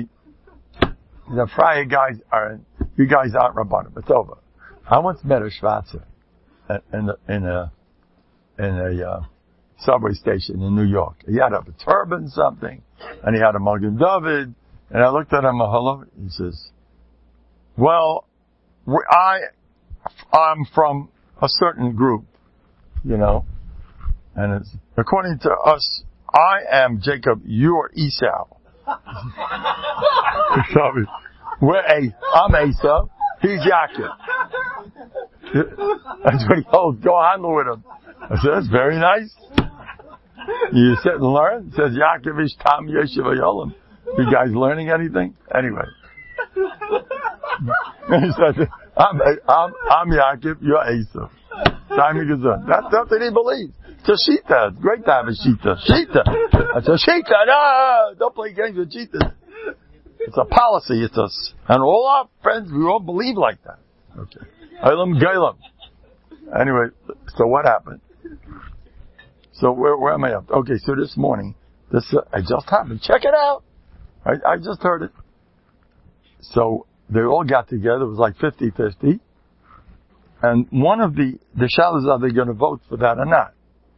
Speaker 1: Friar guys you guys aren't Rabbanim. It's over. I once met a Schwarzer in a subway station in New York. He had a turban, something, and he had a Magen David, and I looked at him, hello, he says, well, I'm from a certain group, and it's, according to us, I am Jacob, you're Esau. I'm Esau, he's Yaakov. That's what he told, go handle with him. I said, that's very nice. You sit and learn. It says, Yaakov ish tam yeshiv yolam. You guys learning anything? Anyway. He said, I'm Yaakov, you're Esau. That's something he believes. It's a shita. It's great to have a shita. Shita. It's a shita. No, don't play games with shitas. It's a policy. And all our friends, we all believe like that. Okay. Eilam Gailam. Anyway, so what happened? So where am I up? Okay, so this morning, it just happened. Check it out. I just heard it. So they all got together. It was like 50-50. And one of the shalas, are they going to vote for that or not?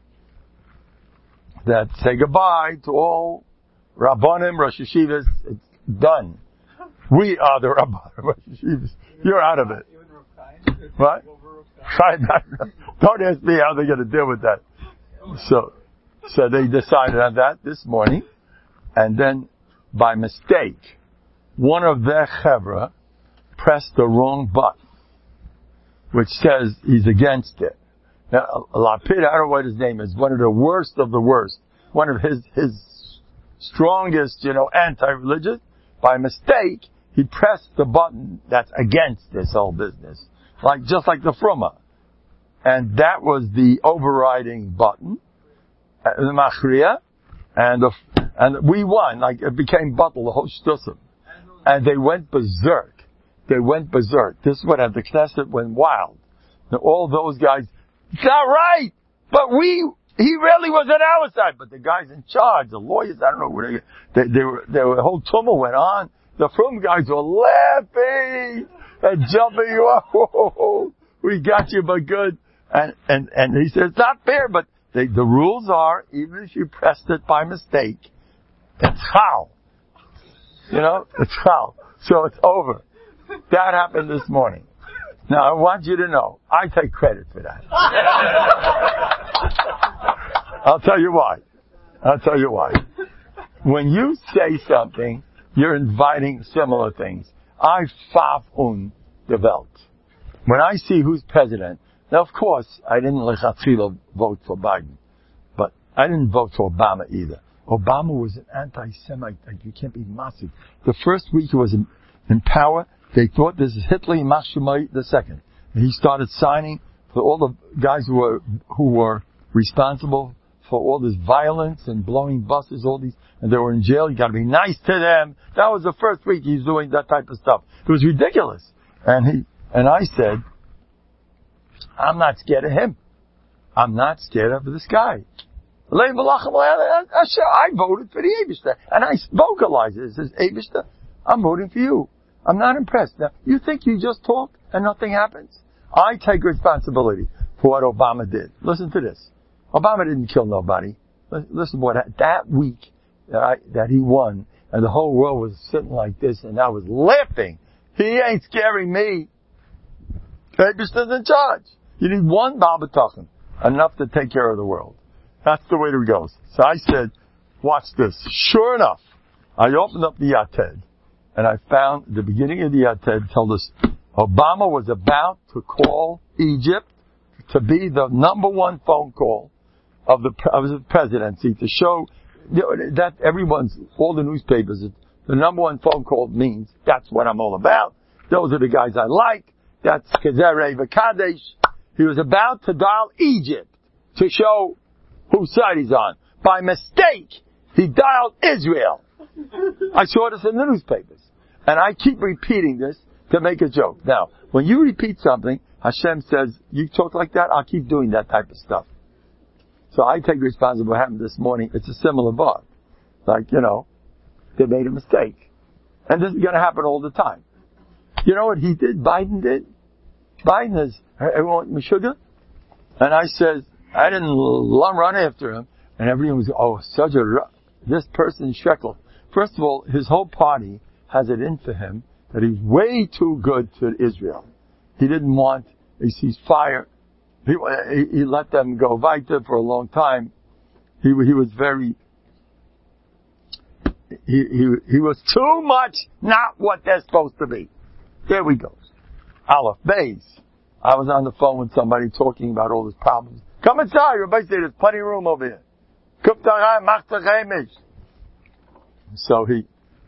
Speaker 1: That say goodbye to all Rabbanim, Rosh Yeshivas. It's done. We are the Rabbanim, Rosh Yeshivas. You're out of it. What? Don't ask me how they're going to deal with that. So they decided on that this morning, and then by mistake, one of their chevra pressed the wrong button, which says he's against it. Now, Lapid, I don't know what his name is, one of the worst of the worst, one of his strongest, anti-religious. By mistake, he pressed the button that's against this whole business, just like the Fruma. And that was the overriding button, the Machriya, and we won, it became battle, the whole shtusim. And they went berserk. This is what happened. The Knesset went wild. Now, all those guys, it's not right! But he really was on our side. But the guys in charge, the lawyers, I don't know what the whole tumult went on. The Frum guys were laughing and jumping. Whoa, we got you, but good. And he said, it's not fair, but the rules are, even if you pressed it by mistake, it's how. It's how. So it's over. That happened this morning. Now, I want you to know, I take credit for that. I'll tell you why. When you say something, you're inviting similar things. I faf un the Welt. When I see who's president, Now, of course, I didn't lechatchila vote for Biden, but I didn't vote for Obama either. Obama was an anti-Semite, like you can't be massive. The first week he was in power, they thought this is Hitler Yimach Shemo II. And he started signing for all the guys who were responsible for all this violence and blowing buses, all these, and they were in jail. You gotta be nice to them. That was the first week he's doing that type of stuff. It was ridiculous. And I said, I'm not scared of him. I'm not scared of this guy. I voted for the Eibishter. And I vocalized it. It says, Eibishter, I'm voting for you. I'm not impressed. Now, you think you just talk and nothing happens? I take responsibility for what Obama did. Listen to this. Obama didn't kill nobody. Listen what that week that he won, and the whole world was sitting like this, and I was laughing. He ain't scaring me. Eibishter's in charge. You need one Baal B'tachon, enough to take care of the world. That's the way it goes. So I said, watch this. Sure enough, I opened up the Yated, and I found the beginning of the Yated told us Obama was about to call Egypt to be the number one phone call of the presidency to show that all the newspapers, the number one phone call means that's what I'm all about. Those are the guys I like. That's Kezereh V'Kadesh. He was about to dial Egypt to show whose side he's on. By mistake, he dialed Israel. I saw this in the newspapers. And I keep repeating this to make a joke. Now, when you repeat something, Hashem says, you talk like that, I'll keep doing that type of stuff. So I take responsibility for what happened this morning. It's a similar bar. Like, they made a mistake. And this is going to happen all the time. You know what he did? Biden did? Biden is, everyone went Meshuggah. And I said, I didn't run after him. And everyone was, this person Shekel. First of all, his whole party has it in for him that he's way too good to Israel. He didn't want, he sees fire. He let them go weiter for a long time. He was very, he was too much not what they're supposed to be. There we go. Aleph Beis. I was on the phone with somebody talking about all his problems. Come inside, everybody say there's plenty of room over here. So he,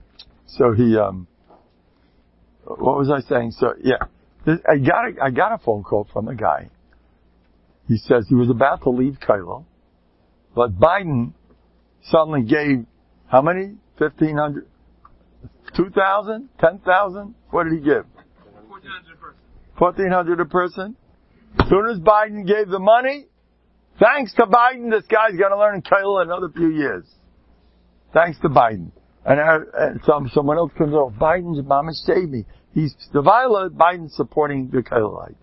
Speaker 1: what was I saying? So yeah, I got a phone call from a guy. He says he was about to leave Kailo, but Biden suddenly gave how many? 1,500? 2,000? 10,000? What did he give?
Speaker 2: 1,400 a person.
Speaker 1: 1,400 a person? As soon as Biden gave the money, thanks to Biden, this guy's going to learn in Kailo in another few years. Thanks to Biden. And someone else comes over, Biden's mama saved me. He's the violet, Biden's supporting the Kailite.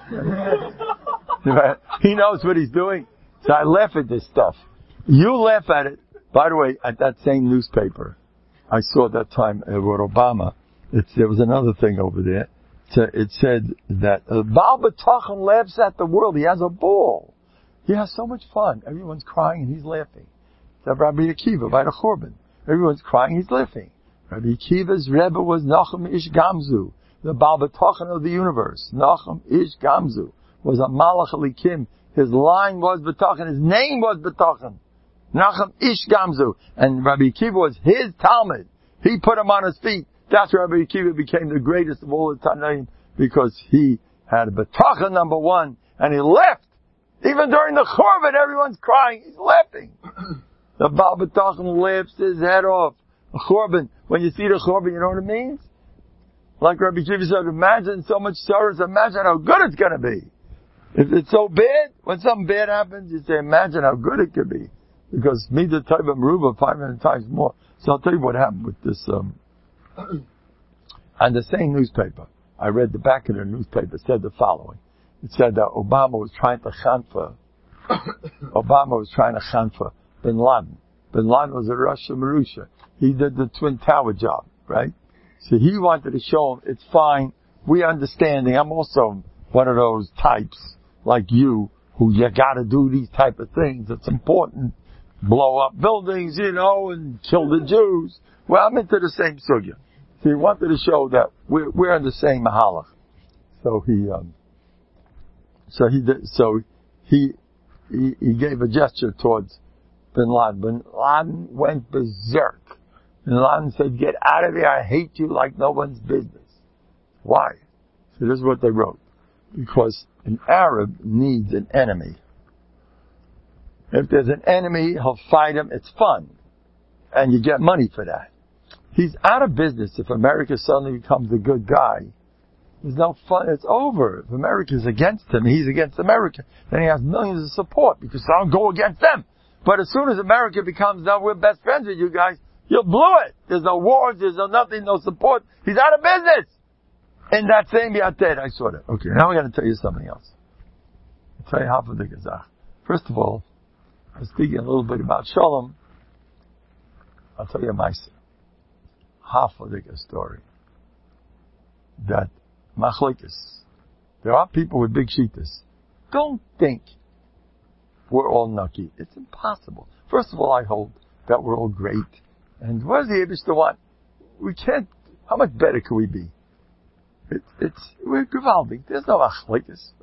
Speaker 1: He knows what he's doing. So I laugh at this stuff. You laugh at it. By the way, at that same newspaper, I saw that time with Obama, there was another thing over there. It said that Baal B'tachon laughs at the world. He has a ball. He has so much fun. Everyone's crying and he's laughing. It's Rabbi Akiva by the Churban. Everyone's crying, he's laughing. Rabbi Akiva's Rebbe was Nachum Ish Gamzu, the Baal B'tachon of the universe. Nachum Ish Gamzu was a Malach Elikim. His line was B'tachon. His name was B'tachon. Nachum Ish Gamzu. And Rabbi Akiva was his Talmud. He put him on his feet. That's why Rabbi Akiva became the greatest of all the Tanaim, because he had a B'tachon number one, and he left. Even during the Churban, everyone's crying. He's laughing. The Baal B'tachon laughs his head off. The Churban. When you see the Churban, you know what it means? Like Rabbi Akiva said, imagine so much sorrows, imagine how good it's gonna be. If it's so bad, when something bad happens, you say, imagine how good it could be. Because me, the type of Meruba 500 times more. So I'll tell you what happened with this, on the same newspaper. I read the back of the newspaper, said the following. It said that Obama was trying to chanfa Bin Laden. Bin Laden was a Russia Marusha. He did the Twin Tower job, right? So he wanted to show him, it's fine, we understanding. I'm also one of those types, like you, who you gotta do these type of things. It's important. Blow up buildings, and kill the Jews. Well, I'm into the same sugya. So he wanted to show that we're in the same mahalach. So So he gave a gesture towards Bin Laden. Bin Laden went berserk. Bin Laden said, "Get out of here! I hate you like no one's business." Why? So this is what they wrote. Because an Arab needs an enemy. If there's an enemy, he'll fight him. It's fun. And you get money for that. He's out of business if America suddenly becomes the good guy. There's no fun. It's over. If America's against him, he's against America. Then he has millions of support because I'll go against them. But as soon as America becomes, now we're best friends with you guys, you blew it. There's no wars, there's no nothing, no support. He's out of business. In that same Yated, I saw that. Okay, now I'm going to tell you something else. I'll tell you half of the Gazach. First of all, I was speaking a little bit about Shalom. I'll tell you a Maisa. Half of the story. That Machlekes. There are people with big shittas. Don't think we're all nucky. It's impossible. First of all, I hold that we're all great. And what does the Eibishter want? We can't, how much better could we be? We're gewaldig. There's no Machlekes.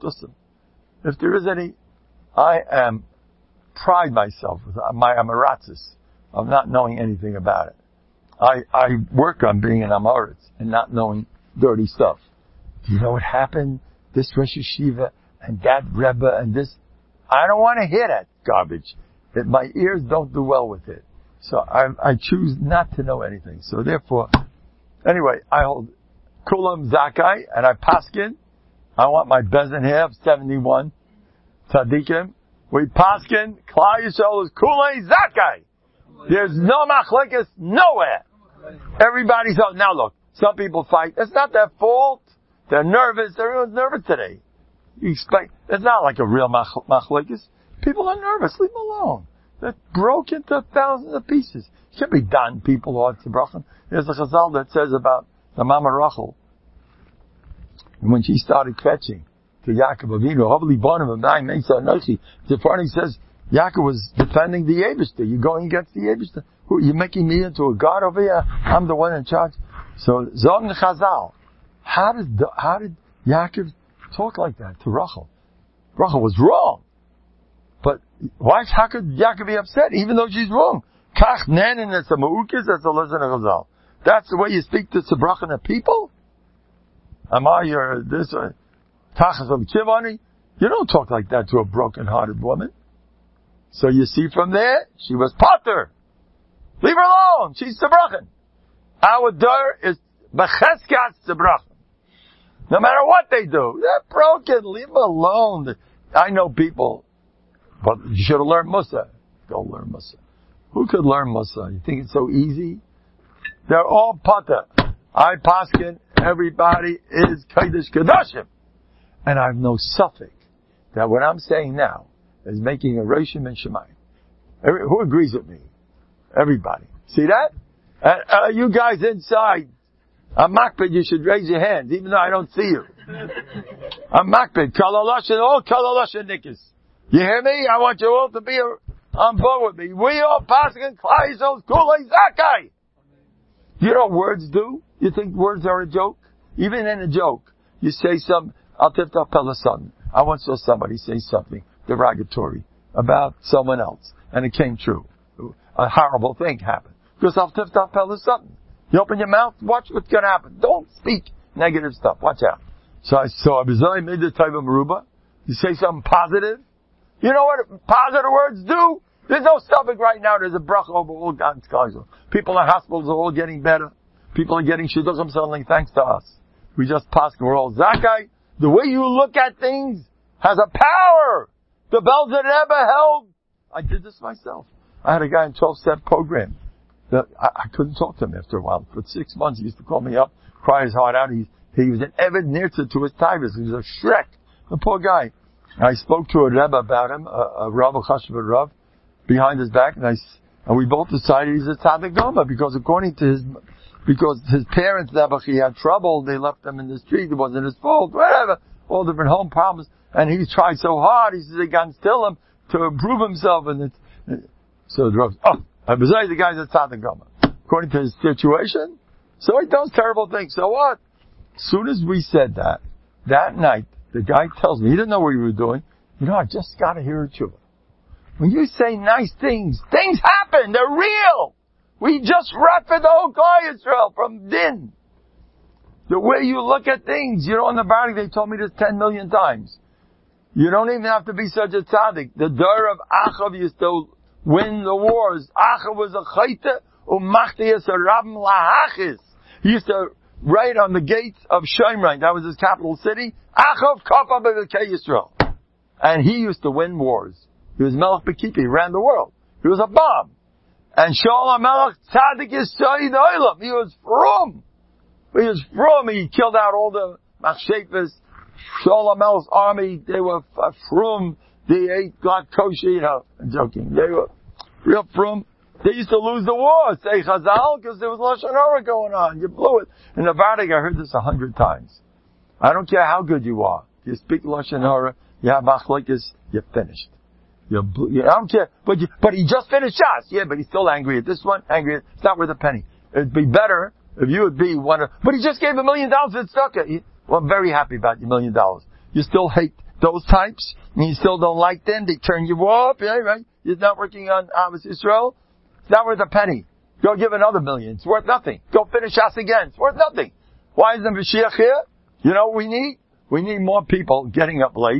Speaker 1: If there is any, I pride myself with my amaratzis of not knowing anything about it. I work on being an Amoritz and not knowing dirty stuff. Do you know what happened? This Rosh Yeshiva and that Rebbe and this. I don't want to hear that garbage. My ears don't do well with it. So I choose not to know anything. So therefore, anyway, I hold Kulam Zakai and I paskin. I want my bezin here of 71 tzaddikim. We paskin. Klal Yisrael is Kulam Zakai. There's no machlekes nowhere. Everybody's out. Now look, some people fight. It's not their fault. They're nervous. Everyone's nervous today. You expect, it's not like a real machlekes. People are nervous. Leave them alone. They're broken into thousands of pieces. You can't be done people all tzibrochen. There's a chazal that says about the Mama Rachel. When she started fetching to Yaakov Avinu, Hovli Bonim of Nine Mesa Anochi, Zepharni says, Yaakov was defending the Eibishter. You're going against the Eibishter. Who, you're making me into a god over here? I'm the one in charge. So, Zog Chazal. How did Yaakov talk like that to Rachel? Rachel was wrong. But how could Yaakov be upset even though she's wrong? Kach nenin es a ma'ukis, that's a lesson of Chazal. That's the way you speak to Tzabrachan of people? Amar, you're this, Tachas of Kivani? You don't talk like that to a broken-hearted woman. So you see from there, she was Potter. Leave her alone. She's Tzabrachan. Our door is Becheskas Tzabrachan. No matter what they do, they're broken. Leave them alone. I know people, but you should have learned Musa. Go learn Musa. Who could learn Musa? You think it's so easy? They're all Potter. I paskin, everybody is Kodesh Kedoshim. And I have no suffix that what I'm saying now is making a Roshim and Shemayim. Who agrees with me? Everybody. See that? You guys inside, I'm makpid, you should raise your hands, even though I don't see you. I'm makpid. Kalalashin, all Kalalashin Nikas. You hear me? I want you all to be on board with me. We all paskin, Klal Yisrael's Kulei Zakai. You know what words do? You think words are a joke? Even in a joke, you say some, Al Tiftach Pelasan. I once saw somebody say something derogatory about someone else, and it came true. A horrible thing happened. Because Al Tiftach Pelasan. You open your mouth, watch what's going to happen. Don't speak negative stuff. Watch out. So I saw Abizai made the type of Maruba. You say something positive. You know what positive words do? There's no suffix right now. There's a bracha over all God's guys. People in hospitals are all getting better. People are getting shidduchim suddenly thanks to us. We just pass. We're all Zakai. The way you look at things has a power. The bells that ever held. I did this myself. I had a guy in 12-step program that I couldn't talk to him after a while. For 6 months, he used to call me up, cry his heart out. He was an Eved Nirtza to his tigers. He was a Shrek. The poor guy. I spoke to a Rebbe about him, a Rav, a Chashuv Rav, behind his back, and we both decided he's a Tzaddik Goma, because because his parents, he had trouble, they left him in the street, it wasn't his fault, whatever, all different home problems, and he tried so hard, he said they can't steal him to improve himself, and so the Rav, besides the guy's a Tzaddik Goma. According to his situation, so he does terrible things, so what? As soon as we said that night, the guy tells me, he didn't know what he was doing. I just gotta hear a tshuva. When you say nice things, things happen. They're real. We just referred the whole Klal Yisrael from Din. The way you look at things, in the Barak, they told me this 10 million times. You don't even have to be such a tzaddik. The Dor of Achav used to win the wars. Achav was a chayte, umachtias a rabim lahachis. He used to write on the gates of Shomron, that was his capital city, Achav kafa b'vekei Yisrael. And he used to win wars. He was Melech Bekipi, he ran the world. He was a bomb. And Shaul HaMelech tzaddik Yisrael Olam. He was from. He killed out all the machshefes. Shaul HaMelech's army, they were from. They ate God kosher, I'm joking. They were real from. They used to lose the war, say Chazal, because there was Lashon Hara going on. You blew it. In the Vardig, I heard this 100 times. I don't care how good you are. If you speak Lashon Hara, you have machlokes, you're finished. I don't care. But he just finished Shas. Yeah, but he's still angry at this one, angry at, it's not worth a penny. It'd be better if you would be one of, but he just gave $1 million to Tzedakah. Well, I'm very happy about your $1 million. You still hate those types, and you still don't like them. They turn you off, yeah, right? You're not working on Ahavas Yisrael. It's not worth a penny. Go give another $1 million. It's worth nothing. Go finish Shas again. It's worth nothing. Why isn't Mashiach here? You know what we need? We need more people getting up late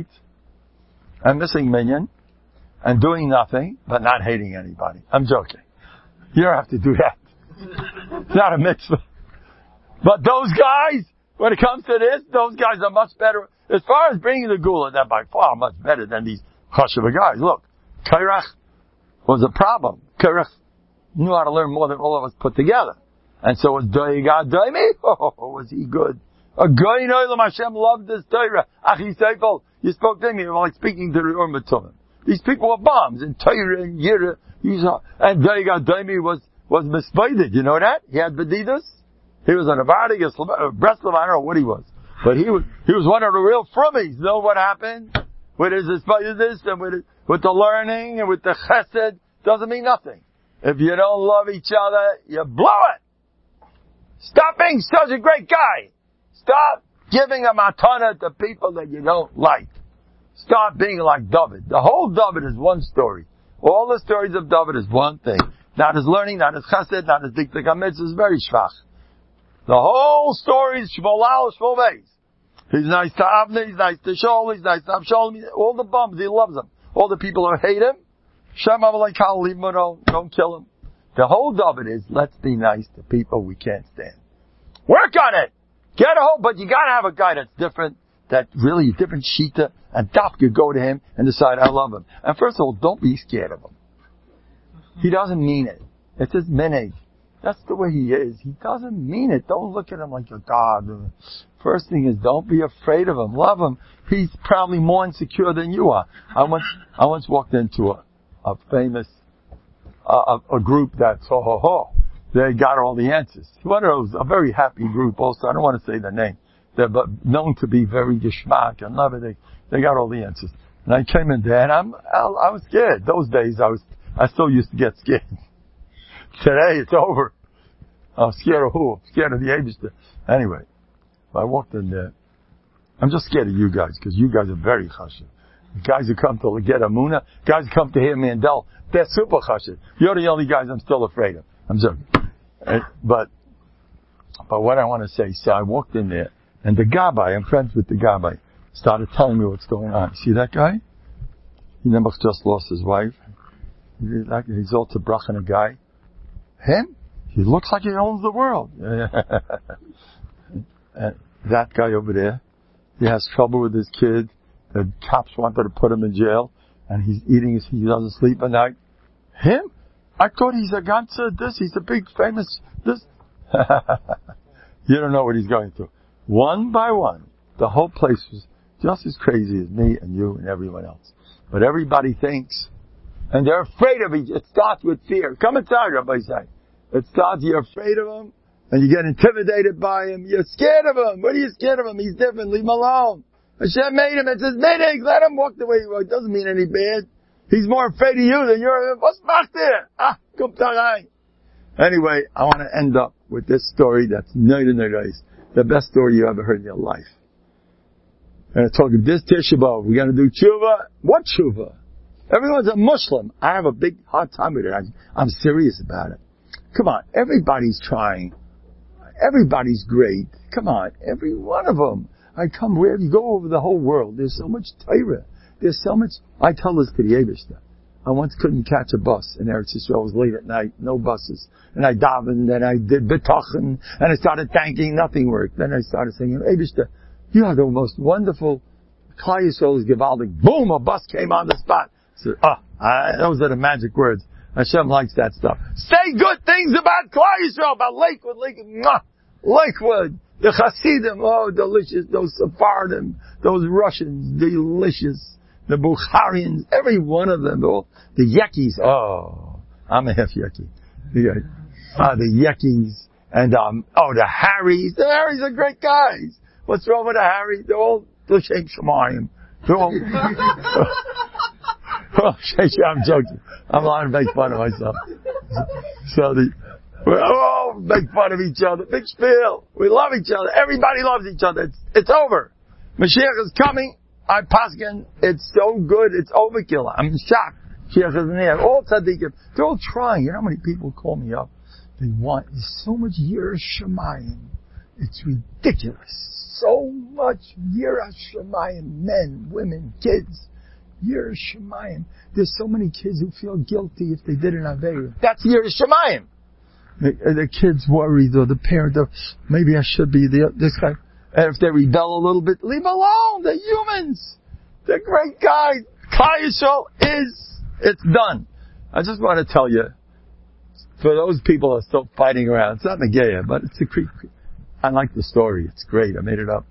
Speaker 1: and missing minyan and doing nothing, but not hating anybody. I'm joking. You don't have to do that. It's not a mitzvah. But those guys, when it comes to this, those guys are much better. As far as bringing the Gula, they're by far much better than these Chashuva guys. Look, Kairach was a problem. Kairach knew how to learn more than all of us put together. And so was Doegad Doimi. Oh, was he good. A Goyin Olam Hashem loved this Torah. Achi Seifel, you spoke to me like speaking to the Urim Tumim. These people were bombs in Torah and Yira. And Doegad Doimi was misguided. You know that? He had Bedidas. He was an Avardig, a Breslov, I don't know what he was. But he was one of the real frummies. You know what happened? With his this and with the learning and with the chesed, doesn't mean nothing. If you don't love each other, you blow it. Stop being such a great guy. Stop giving a matana to people that you don't like. Stop being like David. The whole David is one story. All the stories of David is one thing. Not his learning, not his chesed, not his diktik hamitzvah, is very schwach. The whole story is Shvolal, Shvolveis. He's nice to Avner, he's nice to Shaul, he's nice to Avshalom, all the bums, he loves them. All the people who hate him, Shem Avalekal, leave him alone, don't kill him. The whole David is, let's be nice to people we can't stand. Work on it! Get a hold, but you gotta have a guy that's different, that really different shita, and Dafka go to him and decide, I love him. And first of all, don't be scared of him. He doesn't mean it. It's his minhag. That's the way he is. He doesn't mean it. Don't look at him like a god. First thing is, don't be afraid of him. Love him. He's probably more insecure than you are. I once walked into a famous, a group that's they got all the answers. One of those, a very happy group also. I don't want to say the name. They're but known to be very geschmack and love it. They got all the answers. And I came in there and I was scared. Those days I still used to get scared. Today it's over. I'm scared of who? I'm scared of the Eibishter. Anyway, I walked in there. I'm just scared of you guys, because you guys are very chashiv. Guys who come to get Amuna, guys who come to hear Mandel, they're super chashiv. You're the only guys I'm still afraid of. I'm joking. But what I want to say, so I walked in there, and the Gabbai, I'm friends with the Gabbai, started telling me what's going on. See that guy? He never just lost his wife. He's all to brach and a guy. Him? He looks like he owns the world. And that guy over there, he has trouble with his kid. The cops wanted to put him in jail, and he doesn't sleep at night. Him? I thought he's a ganzer, he's a big famous, this. You don't know what he's going through. One by one, the whole place was just as crazy as me and you and everyone else. But everybody thinks, and they're afraid of it. It starts with fear. Come inside, Rabbi say. It starts, you're afraid of him, and you get intimidated by him. You're scared of him. What are you scared of him? He's different. Leave him alone. Hashem made him. It's his minhag. Let him walk the way he walks. It doesn't mean any bad. He's more afraid of you than you're. What's back there? Kum tarai. Anyway, I want to end up with this story that's the best story you ever heard in your life. And talking this Tisha B'Av, we're going to do tshuva. What tshuva? Everyone's a Muslim. I have a big hard time with it. I'm serious about it. Come on, everybody's trying. Everybody's great. Come on, every one of them. I come wherever you go over the whole world. There's so much Torah. There's so much. I tell this to the Eibishter. I once couldn't catch a bus in Eretz Yisrael. It was late at night, no buses. And I davened, and I did betochen, and I started thanking, nothing worked. Then I started saying, Eibishter, you are the most wonderful. Klal Yisrael is gewaldig. Boom, a bus came on the spot. So, those are the magic words. Hashem likes that stuff. Say good things about Klal Yisrael, about Lakewood, Lakewood. The Hasidim, oh, delicious. Those Sephardim, those Russians, delicious. The Bukharians, every one of them. The Yekis, oh, I'm a half Yeki. The Yekis. And, the Harrys. The Harrys are great guys. What's wrong with the Harrys? They're all L'Shem Shemayim. They're all, I'm joking. I'm allowed to make fun of myself. So we all make fun of each other. Big spiel. We love each other. Everybody loves each other. It's over. Mashiach is coming. I paskin. It's so good. It's overkill. I'm shocked. Mashiach is there. All tzaddikim. They're all trying. You know how many people call me up? They want so much Yiras Shamayim. It's ridiculous. So much Yiras Shamayim. Men, women, kids. Yiras Shamayim. There's so many kids who feel guilty if they did an Aveira. That's Yiras Shamayim. The kids worried, or the parent, maybe I should be this guy. And if they rebel a little bit, leave alone. They're humans. They're great guys. Klal Yisrael it's done. I just want to tell you, for those people who are still fighting around, it's not Nageya, but it's a creep. I like the story. It's great. I made it up.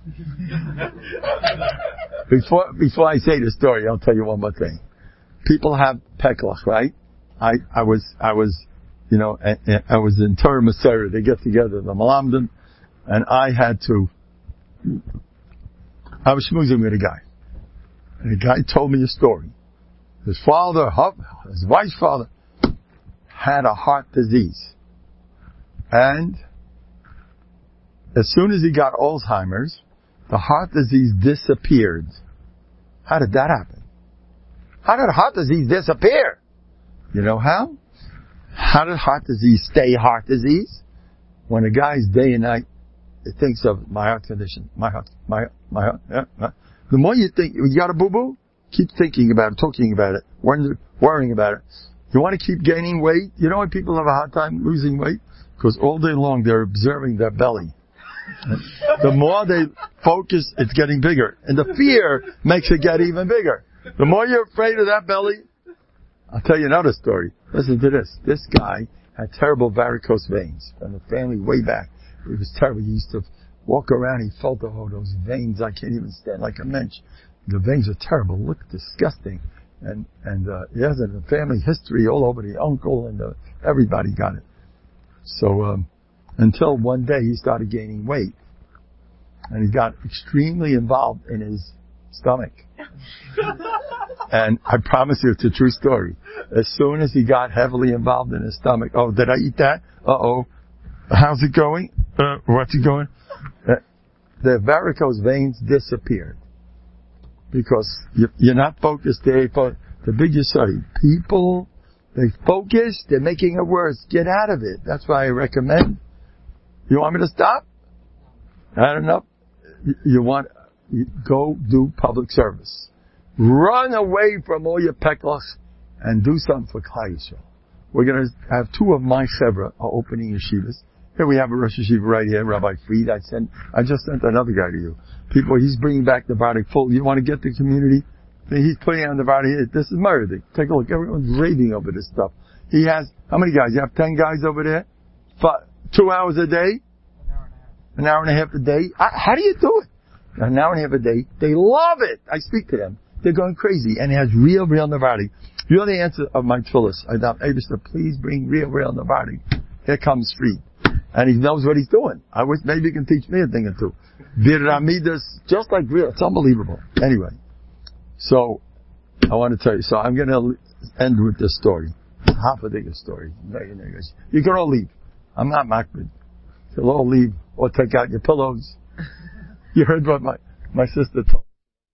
Speaker 1: Before I say the story, I'll tell you one more thing. People have peklach, right? I was in Torah Maseret. They get together, the Malamdim, and I was schmoozing with a guy. And the guy told me a story. His wife's father, had a heart disease. And as soon as he got Alzheimer's, the heart disease disappeared. How did that happen? How did heart disease disappear? You know how? How did heart disease stay heart disease? When a guy's day and night, he thinks of my heart condition, my heart. The more you think, you got a boo-boo, keep thinking about it, talking about it, worrying about it. You want to keep gaining weight? You know why people have a hard time losing weight? Because all day long they're observing their belly. The more they focus, it's getting bigger. And the fear makes it get even bigger. The more you're afraid of that belly, I'll tell you another story. Listen to this. This guy had terrible varicose veins from the family way back. It was terrible. He used to walk around. He felt, those veins. I can't even stand like a mensch. The veins are terrible. Look disgusting. And he has a family history all over. The uncle and everybody got it. So, until one day he started gaining weight. And he got extremely involved in his stomach. And I promise you it's a true story. As soon as he got heavily involved in his stomach, did I eat that? How's it going? What's it going? The varicose veins disappeared. Because you're not focused there. The big Yisrael, people, they focus, they're making it worse. Get out of it. That's why I recommend. You want me to stop? I don't know. Go do public service. Run away from all your peklach and do something for Klal Yisrael. We're going to have two of my chevra are opening yeshivas. Here we have a Rosh Yeshiva right here, Rabbi Fried. I just sent another guy to you. He's bringing back the Vardik full. You want to get the community? He's putting on the Vardik. This is murder. Take a look. Everyone's raving over this stuff. He has, how many guys? You have 10 guys over there? 2 hours a day? An hour and a half a day? How do you do it? An hour and a half a day. They love it. I speak to them. They're going crazy. And it has real Navardi. You're the answer of my tefillas. I thought, Eibishter, please bring real Navardi. Here comes Street. And he knows what he's doing. I wish maybe he can teach me a thing or two. Viramidas, just like real. It's unbelievable. Anyway. So, I want to tell you. So I'm going to end with this story. Half a digger story. You can all leave. I'm not makbid. You'll all leave or take out your pillows. You heard what My sister told me.